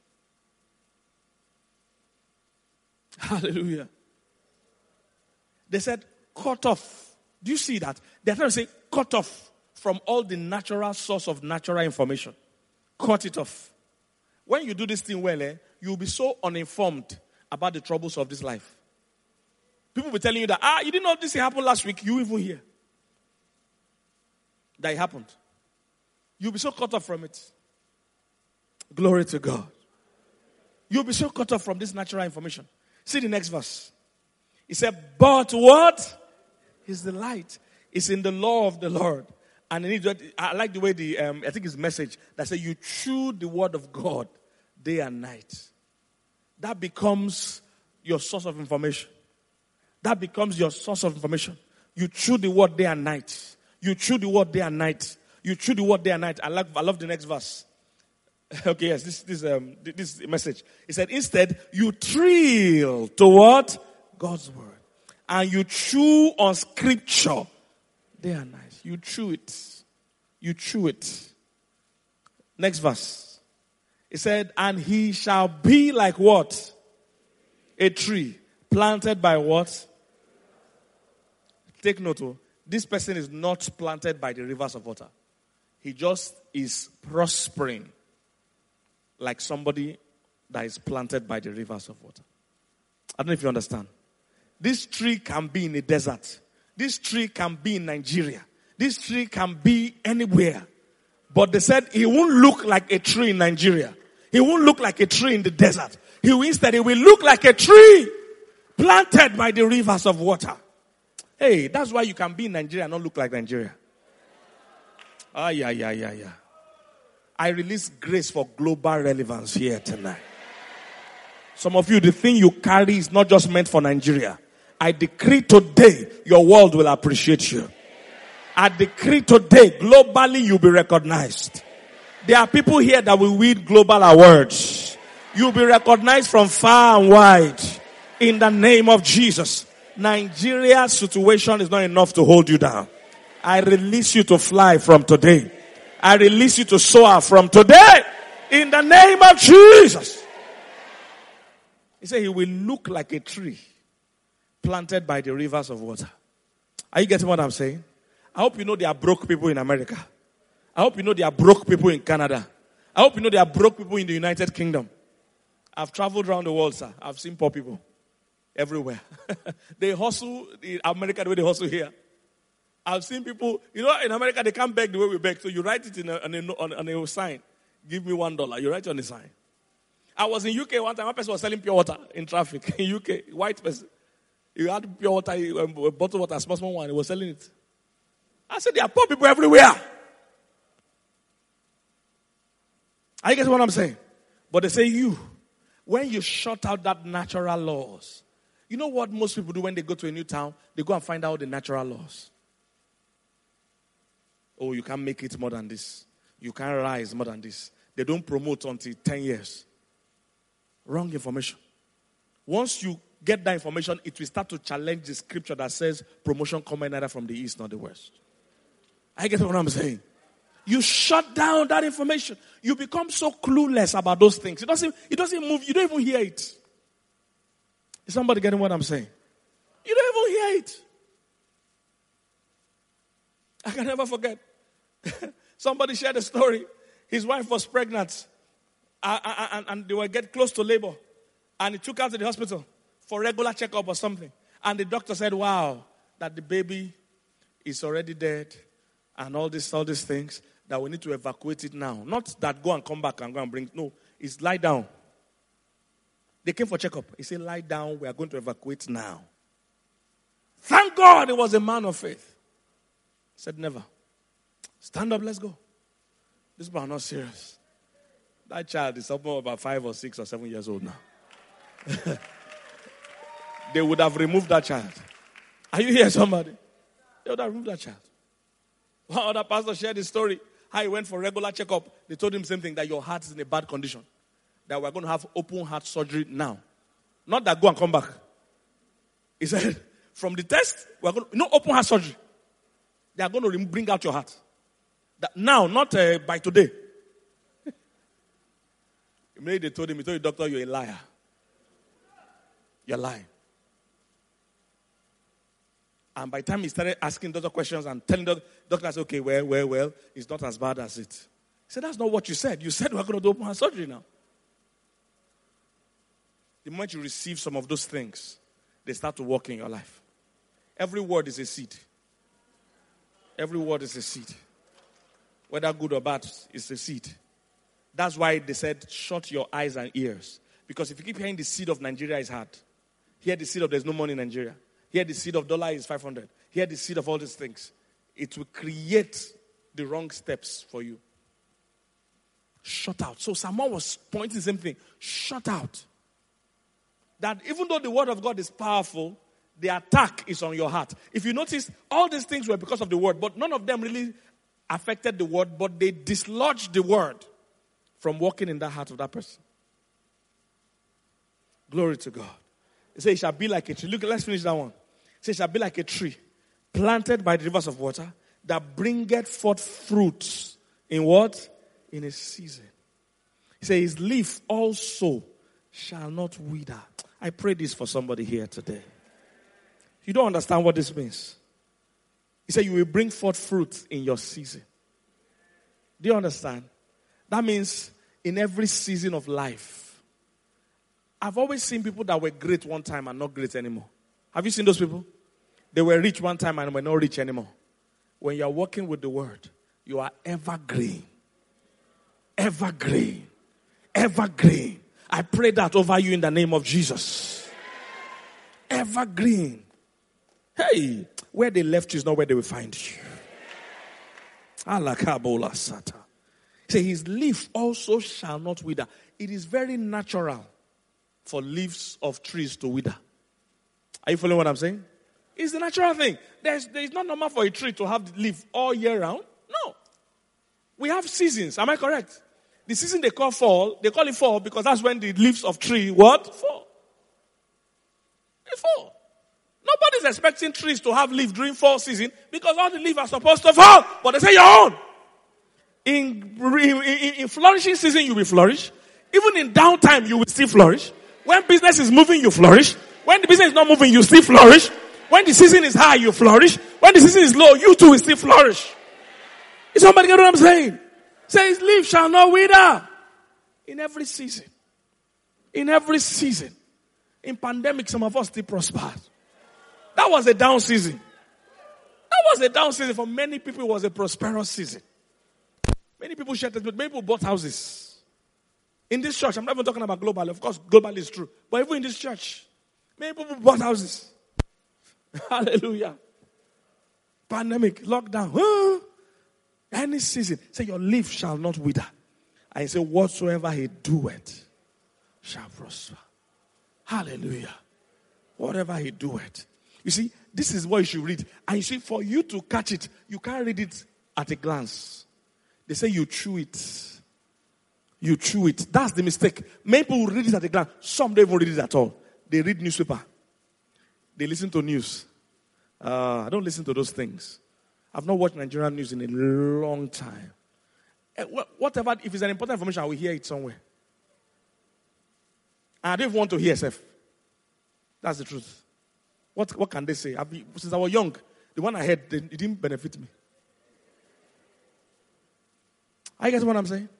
Hallelujah. They said, cut off. Do you see that? They're trying to say, cut off from all the natural source of natural information. Cut it off. When you do this thing well, eh, you'll be so uninformed about the troubles of this life. People will be telling you that, ah, you didn't know this happened last week. You even hear that it happened. You'll be so cut off from it. Glory to God. You'll be so cut off from this natural information. See the next verse. He said, but what is the light? It's in the law of the Lord. And I like the way the, um, I think it's message that says you chew the word of God day and night. That becomes your source of information. That becomes your source of information. You chew the word day and night. You chew the word day and night. You chew the word day and night. I like, I love the next verse. Okay, yes, this this um this message. He said, instead, you trill to what? God's word. And you chew on scripture day and night. You chew it. You chew it. Next verse. He said, and he shall be like what? A tree planted by what? Take note, oh, this person is not planted by the rivers of water. He just is prospering like somebody that is planted by the rivers of water. I don't know if you understand. This tree can be in a desert. This tree can be in Nigeria. This tree can be anywhere. But they said he won't look like a tree in Nigeria. He won't look like a tree in the desert. He will instead, he will look like a tree planted by the rivers of water. Hey, that's why you can be in Nigeria and not look like Nigeria. Ah, yeah, yeah, yeah, yeah. I release grace for global relevance here tonight. Some of you, the thing you carry is not just meant for Nigeria. I decree today, your world will appreciate you. I decree today, globally you'll be recognized. There are people here that will win global awards. You'll be recognized from far and wide. In the name of Jesus. Nigeria's situation is not enough to hold you down. I release you to fly from today. I release you to soar from today. In the name of Jesus. He said he will look like a tree planted by the rivers of water. Are you getting what I'm saying? I hope you know there are broke people in America. I hope you know there are broke people in Canada. I hope you know there are broke people in the United Kingdom. I've traveled around the world, sir. I've seen poor people everywhere. They hustle in America the way they hustle here. I've seen people, you know, in America they can't beg the way we beg. So you write it in a, on, a, on, on a sign. Give me one dollar. You write it on the sign. I was in U K one time. One person was selling pure water in traffic in U K. White person. He had pure water, a bottle of water, a small, small one. He was selling it. I said, there are poor people everywhere. Are you getting what I'm saying? But they say you, when you shut out that natural laws, you know what most people do when they go to a new town? They go and find out the natural laws. Oh, you can't make it more than this. You can't rise more than this. They don't promote until ten years. Wrong information. Once you get that information, it will start to challenge the scripture that says promotion coming neither from the east nor the west. I get what I'm saying. You shut down that information. You become so clueless about those things. It doesn't, it doesn't move. You don't even hear it. Is somebody getting what I'm saying? You don't even hear it. I can never forget. Somebody shared a story. His wife was pregnant. Uh, and, and they were getting close to labor. And he took her to the hospital for regular checkup or something. And the doctor said, wow, that the baby is already dead. And all this, all these things, that we need to evacuate it now. Not that go and come back and go and bring. No, it's lie down. They came for checkup. He said, lie down, we are going to evacuate now. Thank God he was a man of faith. He said, never. Stand up, let's go. This is not serious. That child is somewhere about five or six or seven years old now. They would have removed that child. Are you here, somebody? They would have removed that child. One other pastor shared his story. How he went for regular checkup. They told him the same thing, that your heart is in a bad condition. That we're going to have open heart surgery now. Not that go and come back. He said, from the test, we're going to, no open heart surgery. They are going to bring out your heart. That now, not uh, by today. Immediately they told him, he told the doctor, you're a liar. You're lying. And by the time he started asking doctor questions and telling the doctor, I said, okay, well, well, well, it's not as bad as it. He said, that's not what you said. You said we're going to do open heart surgery now. The moment you receive some of those things, they start to work in your life. Every word is a seed. Every word is a seed. Whether good or bad, it's a seed. That's why they said, shut your eyes and ears. Because if you keep hearing the seed of Nigeria is hard. Hear the seed of there's no money in Nigeria. Hear the seed of dollar is five hundred. Hear the seed of all these things. It will create the wrong steps for you. Shut out. So someone was pointing the same thing. Shut out. That even though the word of God is powerful, the attack is on your heart. If you notice, all these things were because of the word, but none of them really affected the word, but they dislodged the word from walking in the heart of that person. Glory to God. It says, it shall be like a tree. Look, let's finish that one. It says, it shall be like a tree planted by the rivers of water that bringeth forth fruits in what? In a season. He says, his leaf also shall not wither. I pray this for somebody here today. You don't understand what this means. He said, you will bring forth fruit in your season. Do you understand? That means in every season of life. I've always seen people that were great one time and not great anymore. Have you seen those people? They were rich one time and were not rich anymore. When you are working with the word, you are evergreen. Evergreen. Evergreen. I pray that over you in the name of Jesus. Evergreen. Hey, where they left you is not where they will find you. Alakabola sata. Say his leaf also shall not wither. It is very natural for leaves of trees to wither. Are you following what I'm saying? It's the natural thing. There's, it's not normal for a tree to have leaf all year round. No. We have seasons. Am I correct? The season they call fall, they call it fall because that's when the leaves of tree, what? Fall. They fall. Nobody's expecting trees to have leaf during fall season because all the leaves are supposed to fall. But they say your own. In, in, in, in flourishing season, you will flourish. Even in downtime, you will still flourish. When business is moving, you flourish. When the business is not moving, you still flourish. When the season is high, you flourish. When the season is low, you too will still flourish. Is somebody get what I'm saying? Says, leaf shall not wither. In every season. In every season. In pandemic, some of us still prospered. That was a down season. That was a down season. For many people, it was a prosperous season. Many people shared it, but many people bought houses. In this church, I'm not even talking about global. Of course, global is true. But even in this church, many people bought houses. Hallelujah. Pandemic, lockdown. Huh? Any season. Say, your leaf shall not wither. And he said, whatsoever he doeth shall prosper. Hallelujah. Whatever he doeth. You see, this is what you should read. And you see, for you to catch it, you can't read it at a glance. They say you chew it. You chew it. That's the mistake. Many people read it at a glance. Some don't even read it at all. They read newspaper. They listen to news. Uh, I don't listen to those things. I've not watched Nigerian news in a long time. Whatever, if it's an important information, I will hear it somewhere. And I don't even want to hear F. That's the truth. What, what can they say? I've been, since I was young, the one I heard, it didn't benefit me. I get what I'm saying?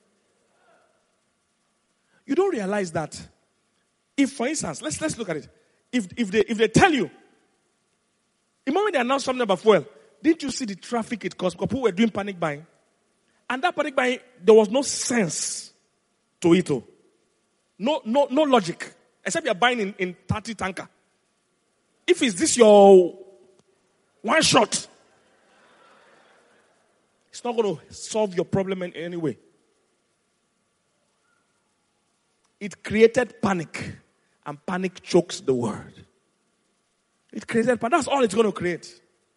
You don't realize that if, for instance, let's let's look at it. If if they if they tell you, the moment they announce something about fuel, didn't you see the traffic it caused? Because people were doing panic buying. And that panic buying, there was no sense to it. Oh. No, no, no logic. Except you're buying in, in thirty tanker. If it's this your one shot, it's not going to solve your problem in any way. It created panic. And panic chokes the word. It created panic. That's all it's going to create.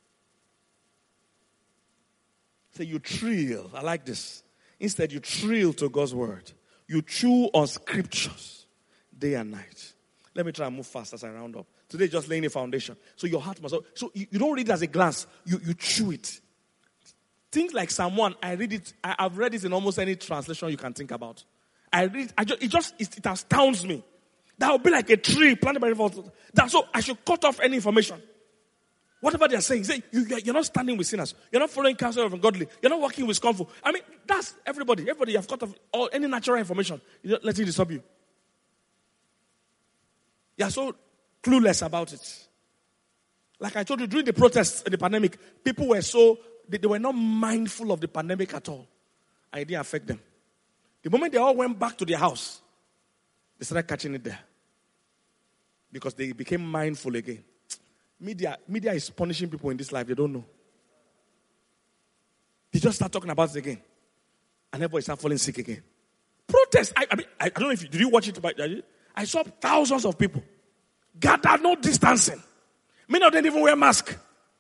So you trill. I like this. Instead, you trill to God's word. You chew on scriptures day and night. Let me try and move fast as I round up. Today, just laying a foundation. So your heart must... So you, you don't read it as a glance. You, you chew it. Things like Psalm one, I read it. I, I've read it in almost any translation you can think about. I read it. I just, it just it, it astounds me. That would be like a tree planted by the river. That so I should cut off any information. Whatever they are saying, say you, you're not standing with sinners. You're not following counsel of ungodly. You're not walking with scornful. I mean, that's everybody. Everybody, you have cut off all any natural information. You don't let it disturb you. You are so clueless about it. Like I told you, during the protests and the pandemic, people were so they, they were not mindful of the pandemic at all, and it didn't affect them. The moment they all went back to their house, they started catching it there. Because they became mindful again. Media, media is punishing people in this life. They don't know. They just start talking about it again. And everybody start falling sick again. Protest. I, I mean, I, I don't know if you, did you watch it? But I saw thousands of people. Gathered, no distancing. Many of them didn't even wear mask.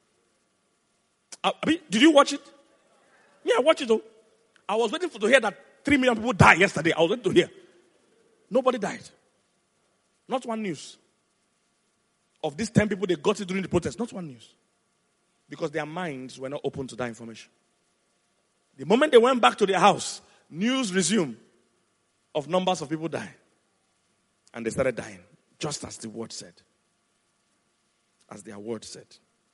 I, I mean, did you watch it? Yeah, I watched it though. I was waiting for to hear that three million people died yesterday. I was waiting to hear. Nobody died. Not one news. Of these ten people, they got it during the protest. Not one news. Because their minds were not open to that information. The moment they went back to their house, news resumed of numbers of people dying. And they started dying. Just as the word said. As their word said.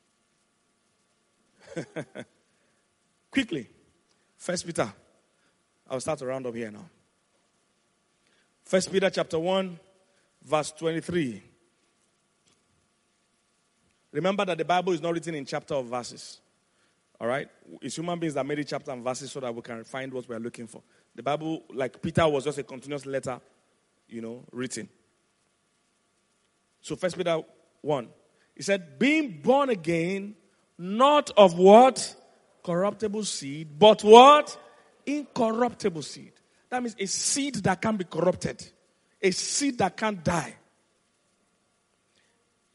Quickly. First Peter. I'll start to round up here now. First Peter chapter one, verse twenty-three. Remember that the Bible is not written in chapter or verses. All right? It's human beings that made it chapter and verses so that we can find what we are looking for. The Bible, like Peter, was just a continuous letter, you know, written. So First Peter one. He said, being born again, not of what? Corruptible seed, but what? Incorruptible seed. That means a seed that can't be corrupted. A seed that can't die.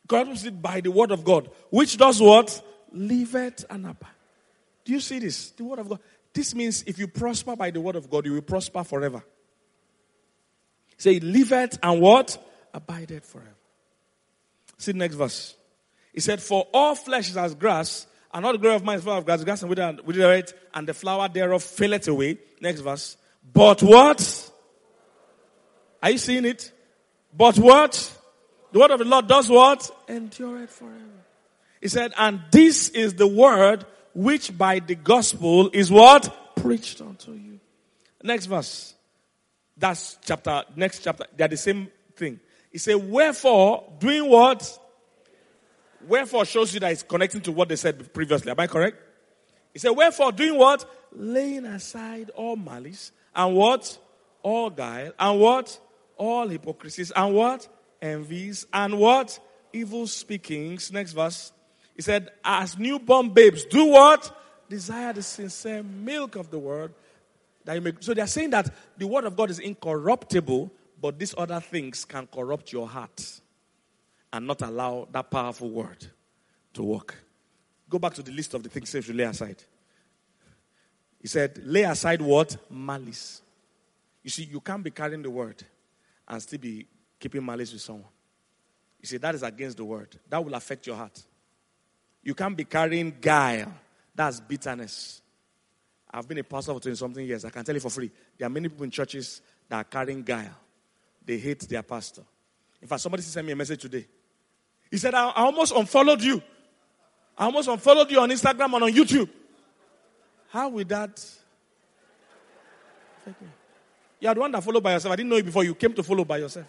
corrupts it by the word of God, which does what? Liveth and abide. Do you see this? The word of God. This means if you prosper by the word of God, you will prosper forever. Say, liveth and what? Abideth forever. See the next verse. He said, for all flesh is as grass, and all the glory of man is full of grass, grass and wither, wither it, and the flower thereof faileth away. Next verse. But what? Are you seeing it? But what? The word of the Lord does what? Endureth forever. He said, and this is the word which by the gospel is what? Preached unto you. Next verse. That's chapter, next chapter. They're the same thing. He said, wherefore, doing what? Wherefore shows you that it's connecting to what they said previously. Am I correct? He said, wherefore, doing what? Laying aside all malice, and what? All guile, and what? All hypocrisies, and what? Envies, and what? Evil speakings. Next verse. He said, as newborn babes, do what? Desire the sincere milk of the word. That you may. So they are saying that the word of God is incorruptible, but these other things can corrupt your heart and not allow that powerful word to work. Go back to the list of the things you should lay aside. He said, lay aside what? Malice. You see, you can't be carrying the word and still be keeping malice with someone. You see, that is against the word. That will affect your heart. You can't be carrying guile. That's bitterness. I've been a pastor for twenty-something years. I can tell you for free. There are many people in churches that are carrying guile. They hate their pastor. In fact, somebody sent me a message today. He said, I, I almost unfollowed you. I almost unfollowed you on Instagram and on YouTube. How will that affect me? You are the one that followed by yourself. I didn't know you before. You came to follow by yourself.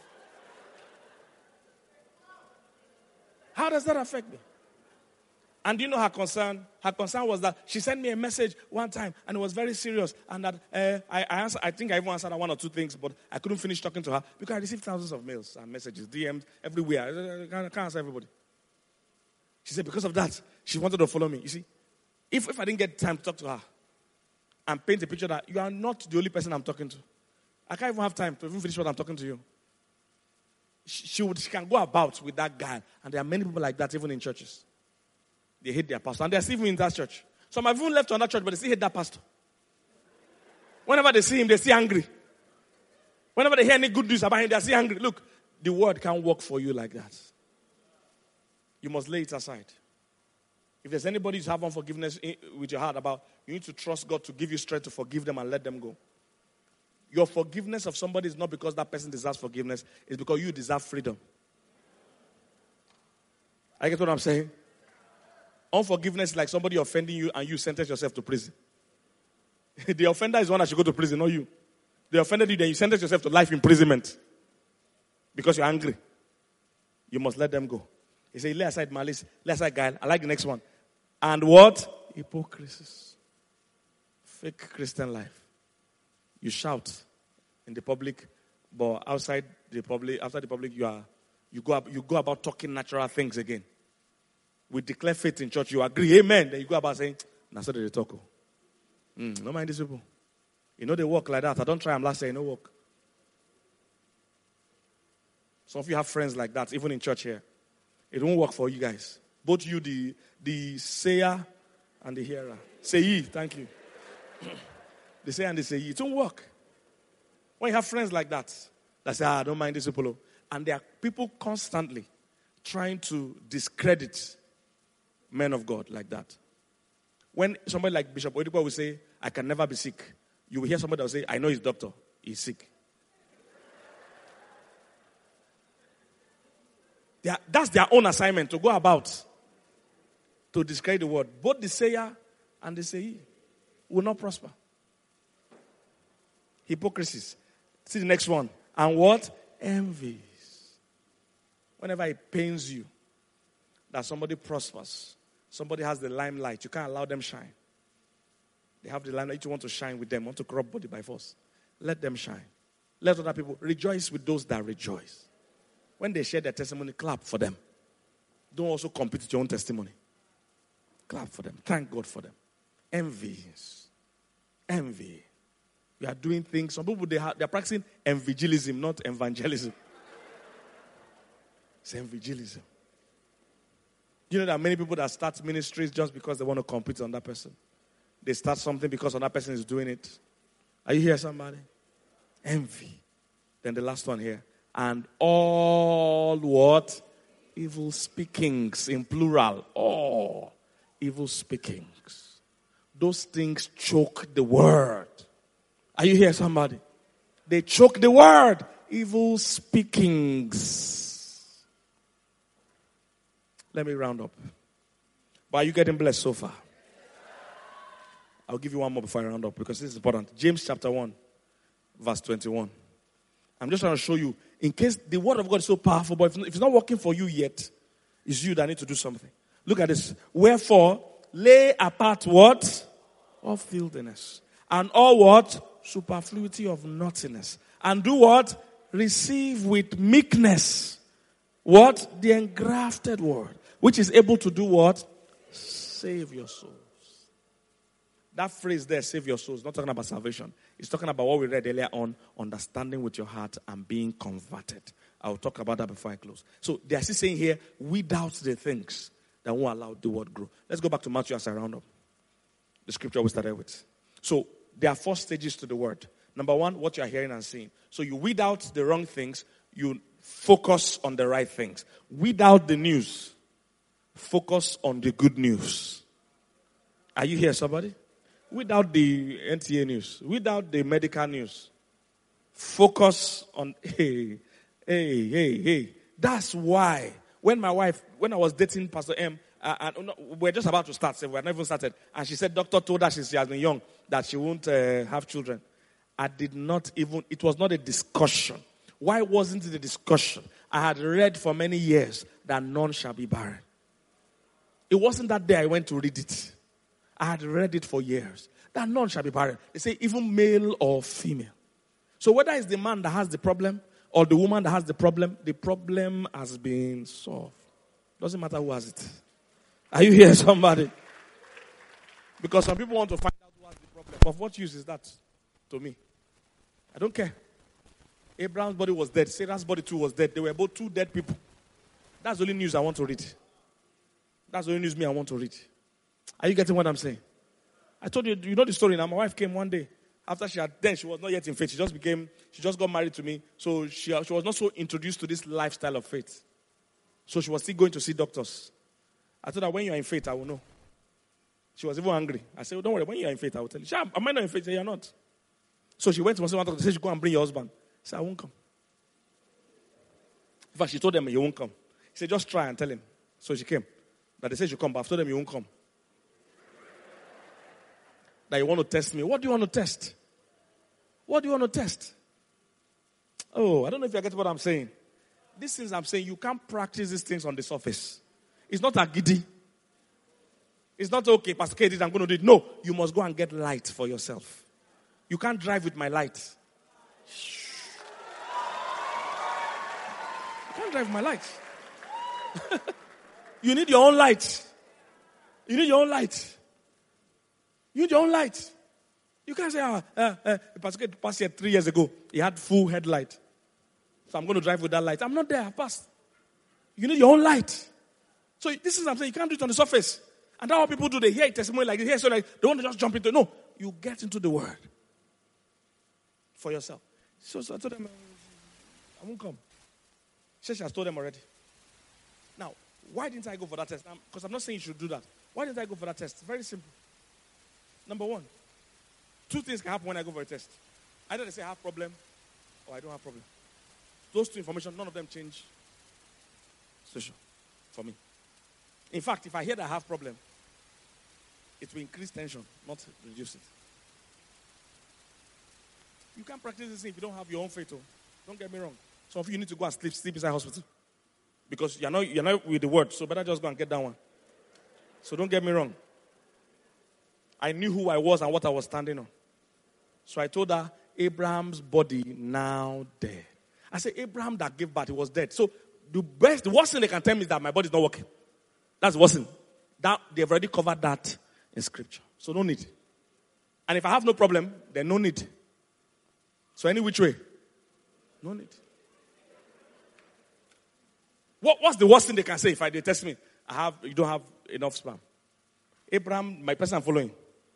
How does that affect me? And do you know her concern? Her concern was that she sent me a message one time, and it was very serious. And that uh, I, I, answer, I think I even answered one or two things, but I couldn't finish talking to her because I received thousands of mails and messages, D Ms, everywhere. I can't, I can't answer everybody. She said because of that, she wanted to follow me. You see, if, if I didn't get time to talk to her and paint a picture that you are not the only person I'm talking to, I can't even have time to even finish what I'm talking to you. She, she, would, she can go about with that guy, and there are many people like that even in churches. They hate their pastor. And they're still in that church. Some have even left on that church, but they still hate that pastor. Whenever they see him, they still angry. Whenever they hear any good news about him, they're still angry. Look, the word can't work for you like that. You must lay it aside. If there's anybody you have unforgiveness with your heart about, you need to trust God to give you strength to forgive them and let them go. Your forgiveness of somebody is not because that person deserves forgiveness. It's because you deserve freedom. I get what I'm saying? Unforgiveness is like somebody offending you and you sentence yourself to prison. The offender is the one that should go to prison, not you. They offended you, then you sentence yourself to life imprisonment. Because you're angry. You must let them go. He said, lay aside malice, lay aside guile. I like the next one. And what? Hypocrisies. Fake Christian life. You shout in the public, but outside the public, after the public, you are you go up, you go about talking natural things again. We declare faith in church. You agree, amen. Then you go about saying, "Now so they talk." Mm, no mind these people. You know they walk like that. I don't try them last year. You know walk. Some of you have friends like that, even in church here. It won't work for you guys. Both you, the the sayer and the hearer. Say ye, thank you. The sayer and the say ye. It won't work. When you have friends like that, that say, "Ah, I don't mind these people," and there are people constantly trying to discredit men of God like that. When somebody like Bishop Oedipo will say, "I can never be sick," you will hear somebody that will say, "I know his doctor, he's sick." Are, that's their own assignment, to go about to discredit the word. Both the sayer and the sayee will not prosper. Hypocrisies. See the next one. And what? Envies. Whenever it pains you that somebody prospers, somebody has the limelight, you can't allow them shine. They have the limelight, you want to shine with them, want to corrupt body by force. Let them shine. Let other people rejoice with those that rejoice. When they share their testimony, clap for them. Don't also compete with your own testimony. Clap for them. Thank God for them. Envies. Envy. You are doing things. Some people, they are, they are practicing evangelism, not evangelism. It's evangelism. You know, there are many people that start ministries just because they want to compete on that person. They start something because another person is doing it. Are you here, somebody? Envy. Then the last one here. And all what? Evil speakings in plural. All evil speakings. Those things choke the word. Are you here, somebody? They choke the word. Evil speakings. Let me round up. But are you getting blessed so far? I'll give you one more before I round up because this is important. James chapter one, verse twenty-one. I'm just trying to show you, in case the word of God is so powerful, but if it's not working for you yet, it's you that need to do something. Look at this. Wherefore, lay apart what? All filthiness. And all what? Superfluity of naughtiness. And do what? Receive with meekness. What? The engrafted word. Which is able to do what? Save your souls. That phrase there, save your souls, not talking about salvation. It's talking about what we read earlier on, understanding with your heart and being converted. I'll talk about that before I close. So they are still saying here, weed out the things that won't allow the word grow. Let's go back to Matthew as I round up. The scripture we started with. So there are four stages to the word. Number one, what you are hearing and seeing. So you weed out the wrong things, you focus on the right things. Weed out the news, focus on the good news. Are you here, somebody? Without the N T A news, without the medical news, focus on, hey, hey, hey, hey. That's why when my wife, when I was dating Pastor M, uh, and we're just about to start, so we're not even started, and she said doctor told her she, she has been young, that she won't uh, have children. I did not even, it was not a discussion. Why wasn't it a discussion? I had read for many years that none shall be barren. It wasn't that day I went to read it. I had read it for years. That none shall be barren. They say even male or female. So whether it's the man that has the problem or the woman that has the problem, the problem has been solved. Doesn't matter who has it. Are you here, somebody? Because some people want to find out who has the problem. But what use is that to me? I don't care. Abraham's body was dead. Sarah's body too was dead. They were both two dead people. That's the only news I want to read. That's the only news me I want to read. Are you getting what I'm saying? I told you, you know the story now. My wife came one day. After she had, then she was not yet in faith. She just became, she just got married to me. So she, she was not so introduced to this lifestyle of faith. So she was still going to see doctors. I told her, when you are in faith, I will know. She was even angry. I said, well, don't worry, when you are in faith, I will tell you. She said, am I not in faith? She said, you're not. So she went to one doctor. She said, you go and bring your husband. I said, I won't come. In fact, she told them, you won't come. He said, just try and tell him. So she came. That they said you come, but I've told them you won't come. That you want to test me. What do you want to test? What do you want to test? Oh, I don't know if you get what I'm saying. These things I'm saying, you can't practice these things on the surface. It's not a giddy. It's not okay, Pastor K did, I'm going to do it. No, you must go and get light for yourself. You can't drive with my light. You can't drive with my light. You need your own light. You need your own light. You need your own light. You can't say, ah, uh, uh, Pastor K passed here three years ago. He had full headlight. So I'm going to drive with that light. I'm not there. I passed. You need your own light. So this is what I'm saying. You can't do it on the surface. And that's what people do. They hear a testimony like this. Hear so like they want to just jump into it. No. You get into the word. For yourself. So, so I told them, I won't come. She said she has told them already. Now, why didn't I go for that test? Because I'm not saying you should do that. Why didn't I go for that test? Very simple. Number one, two things can happen when I go for a test. Either they say I have problem or I don't have problem. Those two information, none of them change situation for me. In fact, if I hear that I have problem, it will increase tension, not reduce it. You can't practice this thing if you don't have your own faith. Oh. Don't get me wrong. Some of you need to go and sleep, sleep inside hospital. Because you're not, you're not with the word, so better just go and get that one. So don't get me wrong. I knew who I was and what I was standing on. So I told her, Abraham's body now dead. I said, Abraham that gave birth, he was dead. So the best, the worst thing they can tell me is that my body is not working. That's the worst thing. That, they've already covered that in scripture. So no need. And if I have no problem, then no need. So any which way, no need. What, what's the worst thing they can say if I, they test me? I have, you don't have enough sperm. Abraham, my person I'm following,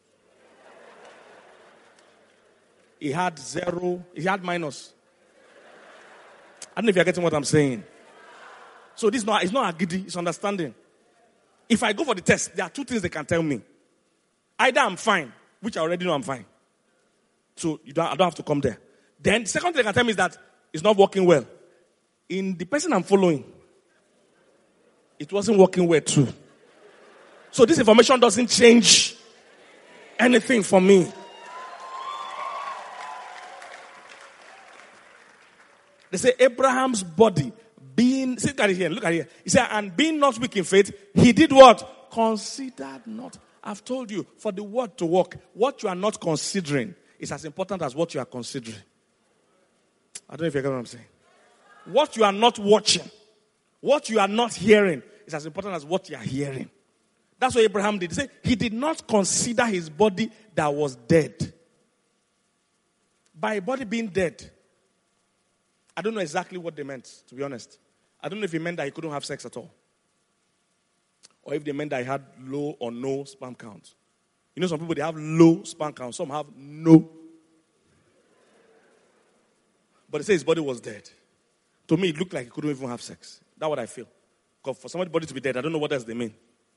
he had zero, he had minus. I don't know if you're getting what I'm saying. So this is not, it's not agidi, it's understanding. If I go for the test, there are two things they can tell me. Either I'm fine, which I already know I'm fine. So you don't, I don't have to come there. Then the second thing they can tell me is that it's not working well. In the person I'm following, it wasn't working well too. So this information doesn't change anything for me. They say Abraham's body being, see, look at it here, look at it here. He said, and being not weak in faith, he did what? Considered not. I've told you, for the word to work, what you are not considering is as important as what you are considering. I don't know if you get what I'm saying. What you are not watching, what you are not hearing is as important as what you are hearing. That's what Abraham did. He said he did not consider his body that was dead. By a body being dead, I don't know exactly what they meant, to be honest. I don't know if it meant that he couldn't have sex at all. Or if they meant that he had low or no sperm count. You know, some people, they have low sperm count. Some have no. But they say his body was dead. To me, it looked like he couldn't even have sex. That's what I feel. Because for somebody's body to be dead, I don't know what else they mean.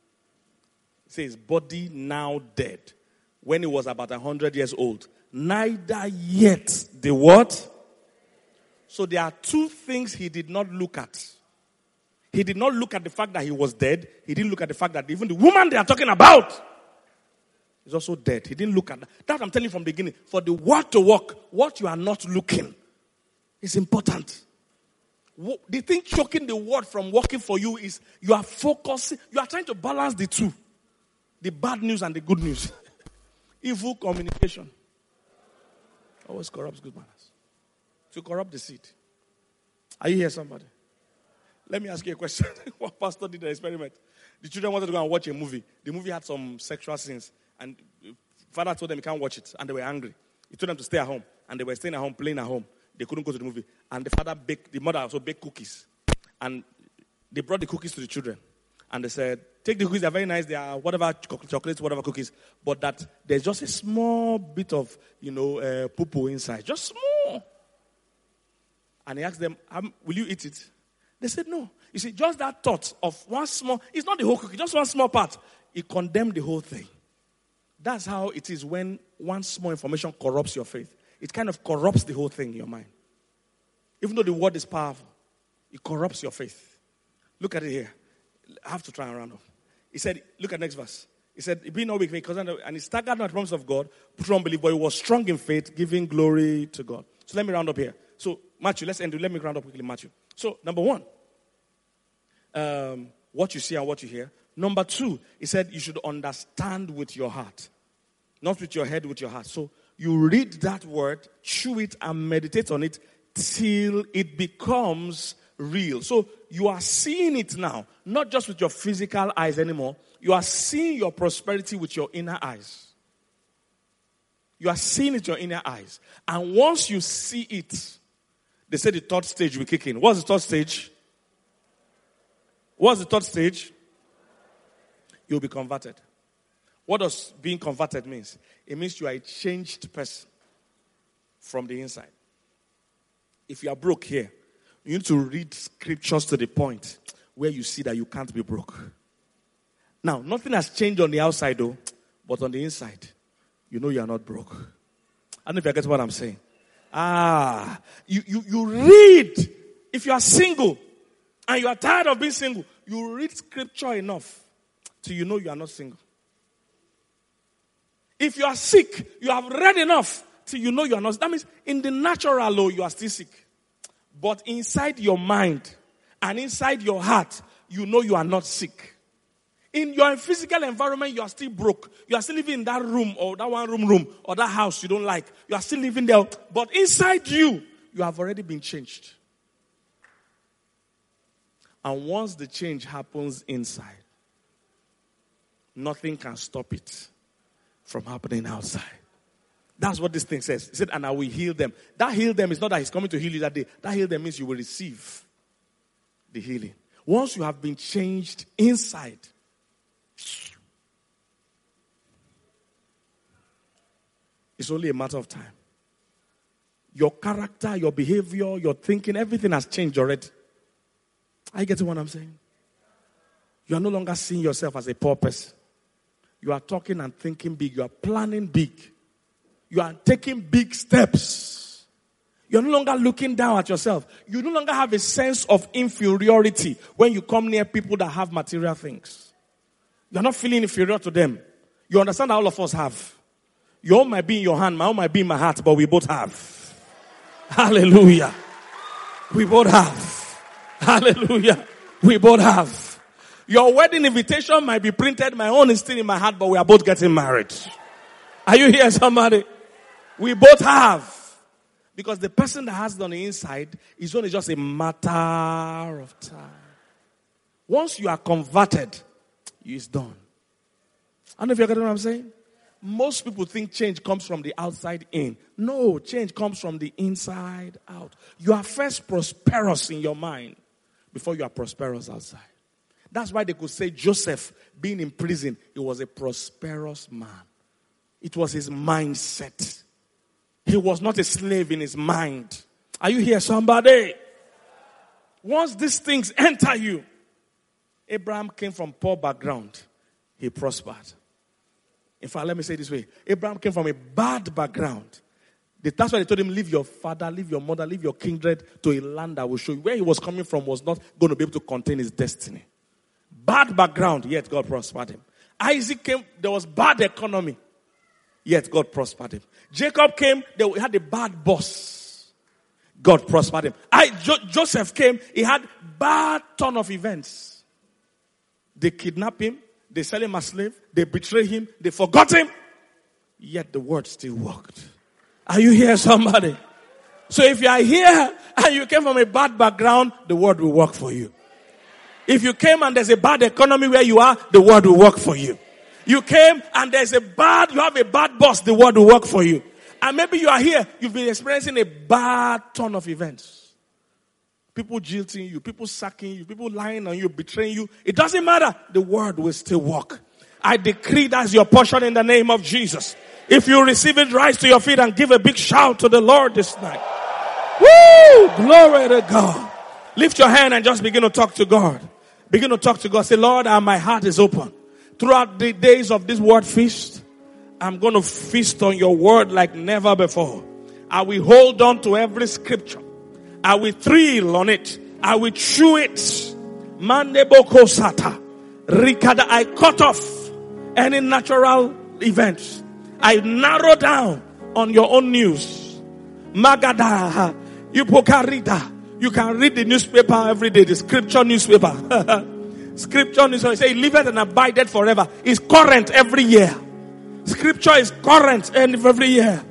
It says body now dead. When he was about one hundred years old. Neither yet the what? So there are two things he did not look at. He did not look at the fact that he was dead. He didn't look at the fact that even the woman they are talking about is also dead. He didn't look at that. That I'm telling you from the beginning. For the word to work, what you are not looking is important. The thing choking the word from working for you is you are focusing. You are trying to balance the two. The bad news and the good news. Evil communication always corrupts good manners. To corrupt the seed. Are you here, somebody? Let me ask you a question. One pastor did an experiment. The children wanted to go and watch a movie. The movie had some sexual scenes. And father told them he can't watch it. And they were angry. He told them to stay at home. And they were staying at home, playing at home. They couldn't go to the movie. And the father baked, the mother also baked cookies. And they brought the cookies to the children. And they said, take the cookies, they're very nice. They are whatever, chocolates, whatever cookies. But that there's just a small bit of, you know, uh, poo-poo inside. Just small. And he asked them, will you eat it? They said no. You see, just that thought of one small, it's not the whole cookie, just one small part. He condemned the whole thing. That's how it is when one small information corrupts your faith. It kind of corrupts the whole thing in your mind. Even though the word is powerful, it corrupts your faith. Look at it here. I have to try and round off. He said, look at next verse. He said, be not weak, and he staggered not the promise of God, put on belief, but he was strong in faith, giving glory to God. So let me round up here. So, Matthew, let's end. Let me round up quickly, Matthew. So, number one, um, what you see and what you hear. Number two, he said you should understand with your heart. Not with your head, with your heart. So, you read that word, chew it, and meditate on it till it becomes real. So, you are seeing it now, not just with your physical eyes anymore. You are seeing your prosperity with your inner eyes. You are seeing it with your inner eyes. And once you see it, they say the third stage will kick in. What's the third stage? What's the third stage? You'll be converted. What does being converted means? It means you are a changed person from the inside. If you are broke here, you need to read scriptures to the point where you see that you can't be broke. Now, nothing has changed on the outside though, but on the inside, you know you are not broke. I don't know if you get what I'm saying. Ah, you, you, you read. If you are single and you are tired of being single, you read scripture enough till you know you are not single. If you are sick, you have read enough till you know you are not. That means in the natural law, you are still sick. But inside your mind and inside your heart, you know you are not sick. In your physical environment, you are still broke. You are still living in that room or that one room room or that house you don't like. You are still living there. But inside you, you have already been changed. And once the change happens inside, nothing can stop it from happening outside. That's what this thing says. He said, and I will heal them. That heal them is not that he's coming to heal you that day. That heal them means you will receive the healing. Once you have been changed inside, it's only a matter of time. Your character, your behavior, your thinking, everything has changed already. Are you getting what I'm saying? You are no longer seeing yourself as a poor person. You are talking and thinking big. You are planning big. You are taking big steps. You are no longer looking down at yourself. You no longer have a sense of inferiority when you come near people that have material things. You are not feeling inferior to them. You understand that all of us have. Your own might be in your hand, my own might be in my heart, but we both have. Hallelujah. We both have. Hallelujah. We both have. Your wedding invitation might be printed, my own is still in my heart, but we are both getting married. Are you here, somebody? We both have. Because the person that has it on the inside is only just a matter of time. Once you are converted, it's done. I don't know if you're getting what I'm saying. Most people think change comes from the outside in. No, change comes from the inside out. You are first prosperous in your mind before you are prosperous outside. That's why they could say Joseph, being in prison, he was a prosperous man. It was his mindset. He was not a slave in his mind. Are you here, somebody? Once these things enter you, Abraham came from poor background. He prospered. In fact, let me say it this way. Abraham came from a bad background. That's why they told him, leave your father, leave your mother, leave your kindred to a land that will show you. Where he was coming from was not going to be able to contain his destiny. Bad background, yet God prospered him. Isaac came, there was bad economy, yet God prospered him. Jacob came, they had a bad boss. God prospered him. I, jo- Joseph came, he had bad turn of events. They kidnap him, they sell him as slave, they betray him, they forgot him, yet the word still worked. Are you here, somebody? So if you are here and you came from a bad background, the word will work for you. If you came and there's a bad economy where you are, the word will work for you. You came and there's a bad, you have a bad boss, the word will work for you. And maybe you are here, you've been experiencing a bad turn of events. People jilting you, people sacking you, people lying on you, betraying you. It doesn't matter. The word will still work. I decree that's your portion in the name of Jesus. If you receive it, rise to your feet and give a big shout to the Lord this night. Woo! Glory to God. Lift your hand and just begin to talk to God. Begin to talk to God. Say, Lord, my heart is open. Throughout the days of this word feast, I'm going to feast on your word like never before. I will hold on to every scripture. I will thrill on it. I will chew it. Mandeboko sata. Rikada, I cut off any natural events. I narrow down on your own news. Magada, Yupokarita. You can read the newspaper every day, the scripture newspaper. Scripture newspaper, say, liveth and abideth forever. It's current every year. Scripture is current every year.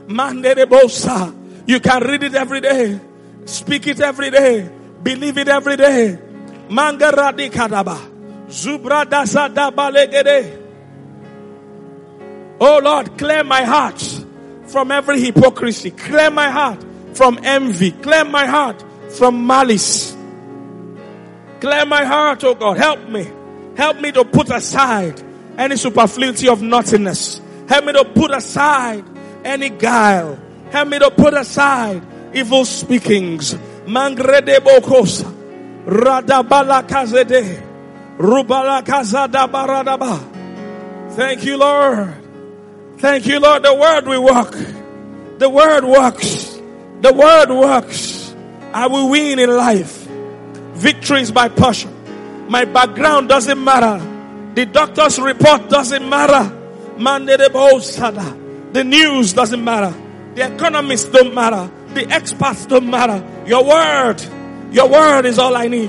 You can read it every day. Speak it every day. Believe it every day. Mangaradi kadaba. Zubrada sadabalegede. Oh Lord, clear my heart from every hypocrisy. Clear my heart from envy. Clear my heart from malice. Clear my heart, oh God. Help me. Help me to put aside any superfluity of nothingness. Help me to put aside any guile. Help me to put aside evil speakings. Mangrede bokosa. Radabala kazede. Rubala kazada baradaba. Thank you, Lord. Thank you, Lord. The word will work. The word works. The word works. I will win in life. Victory is my portion. My background doesn't matter. The doctor's report doesn't matter. The news doesn't matter. The economists don't matter. The experts don't matter. Your word. Your word is all I need.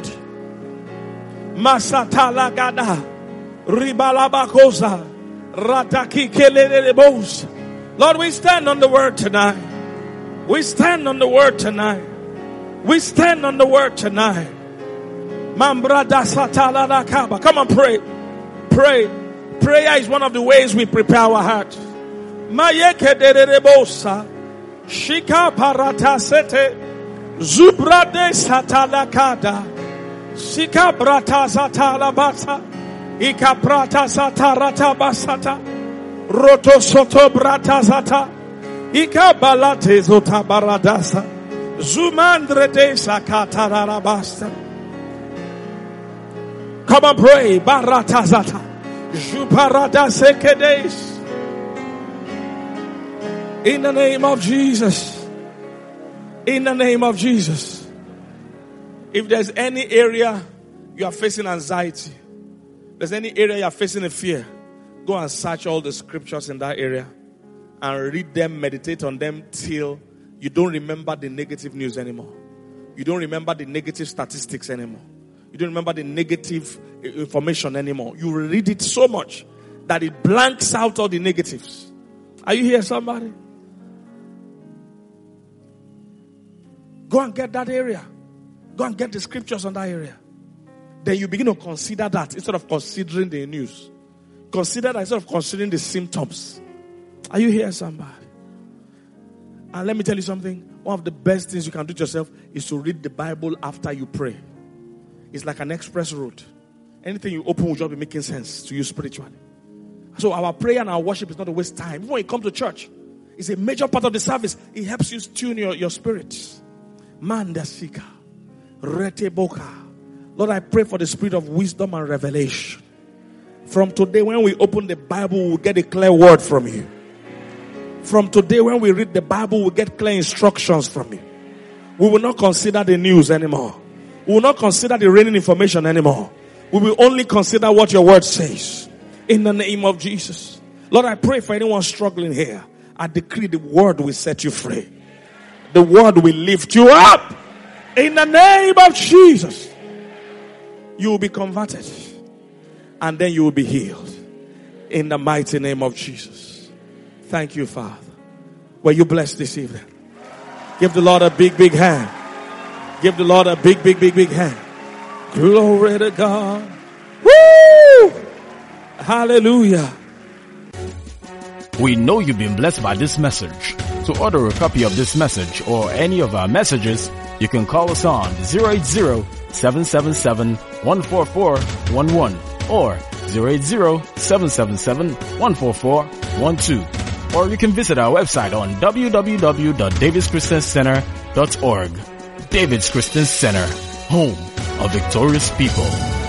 Masatalagada. Ribalabakosa. Rataki kelelebos. Lord, we stand on the word tonight. We stand on the word tonight. We stand on the word tonight. Mambrada satalada kaba. Come on, pray. Pray. Prayer is one of the ways we prepare our heart. Mayeke derebosa. Shika parata sete. Zubrade satalakada. Shika brata zata la basa. Ika brata zata rata basata. Roto soto brata zata. Ika balate zota baradasa. Zumandre de sakata rarabasta. Come and pray. Barata zata. Juparada sekedes. In the name of Jesus. In the name of Jesus. If there's any area you are facing anxiety, there's any area you are facing a fear, go and search all the scriptures in that area and read them, meditate on them till you don't remember the negative news anymore. You don't remember the negative statistics anymore. You don't remember the negative information anymore. You read it so much that it blanks out all the negatives. Are you here, somebody? Go and get that area. Go and get the scriptures on that area. Then you begin to consider that instead of considering the news. Consider that instead of considering the symptoms. Are you here, somebody? And let me tell you something. One of the best things you can do to yourself is to read the Bible after you pray. It's like an express road. Anything you open will just be making sense to you spiritually. So our prayer and our worship is not a waste of time. Even when you come to church, it's a major part of the service. It helps you tune your, your spirit. Mandasika. Reteboka. Lord, I pray for the spirit of wisdom and revelation. From today, when we open the Bible, we'll get a clear word from you. From today, when we read the Bible, we'll get clear instructions from you. We will not consider the news anymore. We will not consider the reigning information anymore. We will only consider what your word says. In the name of Jesus. Lord, I pray for anyone struggling here. I decree the word will set you free. The word will lift you up. In the name of Jesus. You will be converted. And then you will be healed. In the mighty name of Jesus. Thank you, Father. Were you blessed this evening? Give the Lord a big, big hand. Give the Lord a big, big, big, big hand. Glory to God. Woo! Hallelujah. We know you've been blessed by this message. To order a copy of this message or any of our messages, you can call us on zero eight zero, seven seven seven, one four four one one or zero eight zero, seven seven seven, one four four one two. Or you can visit our website on w w w dot davids christian center dot org. Davids Christian Center, home of victorious people.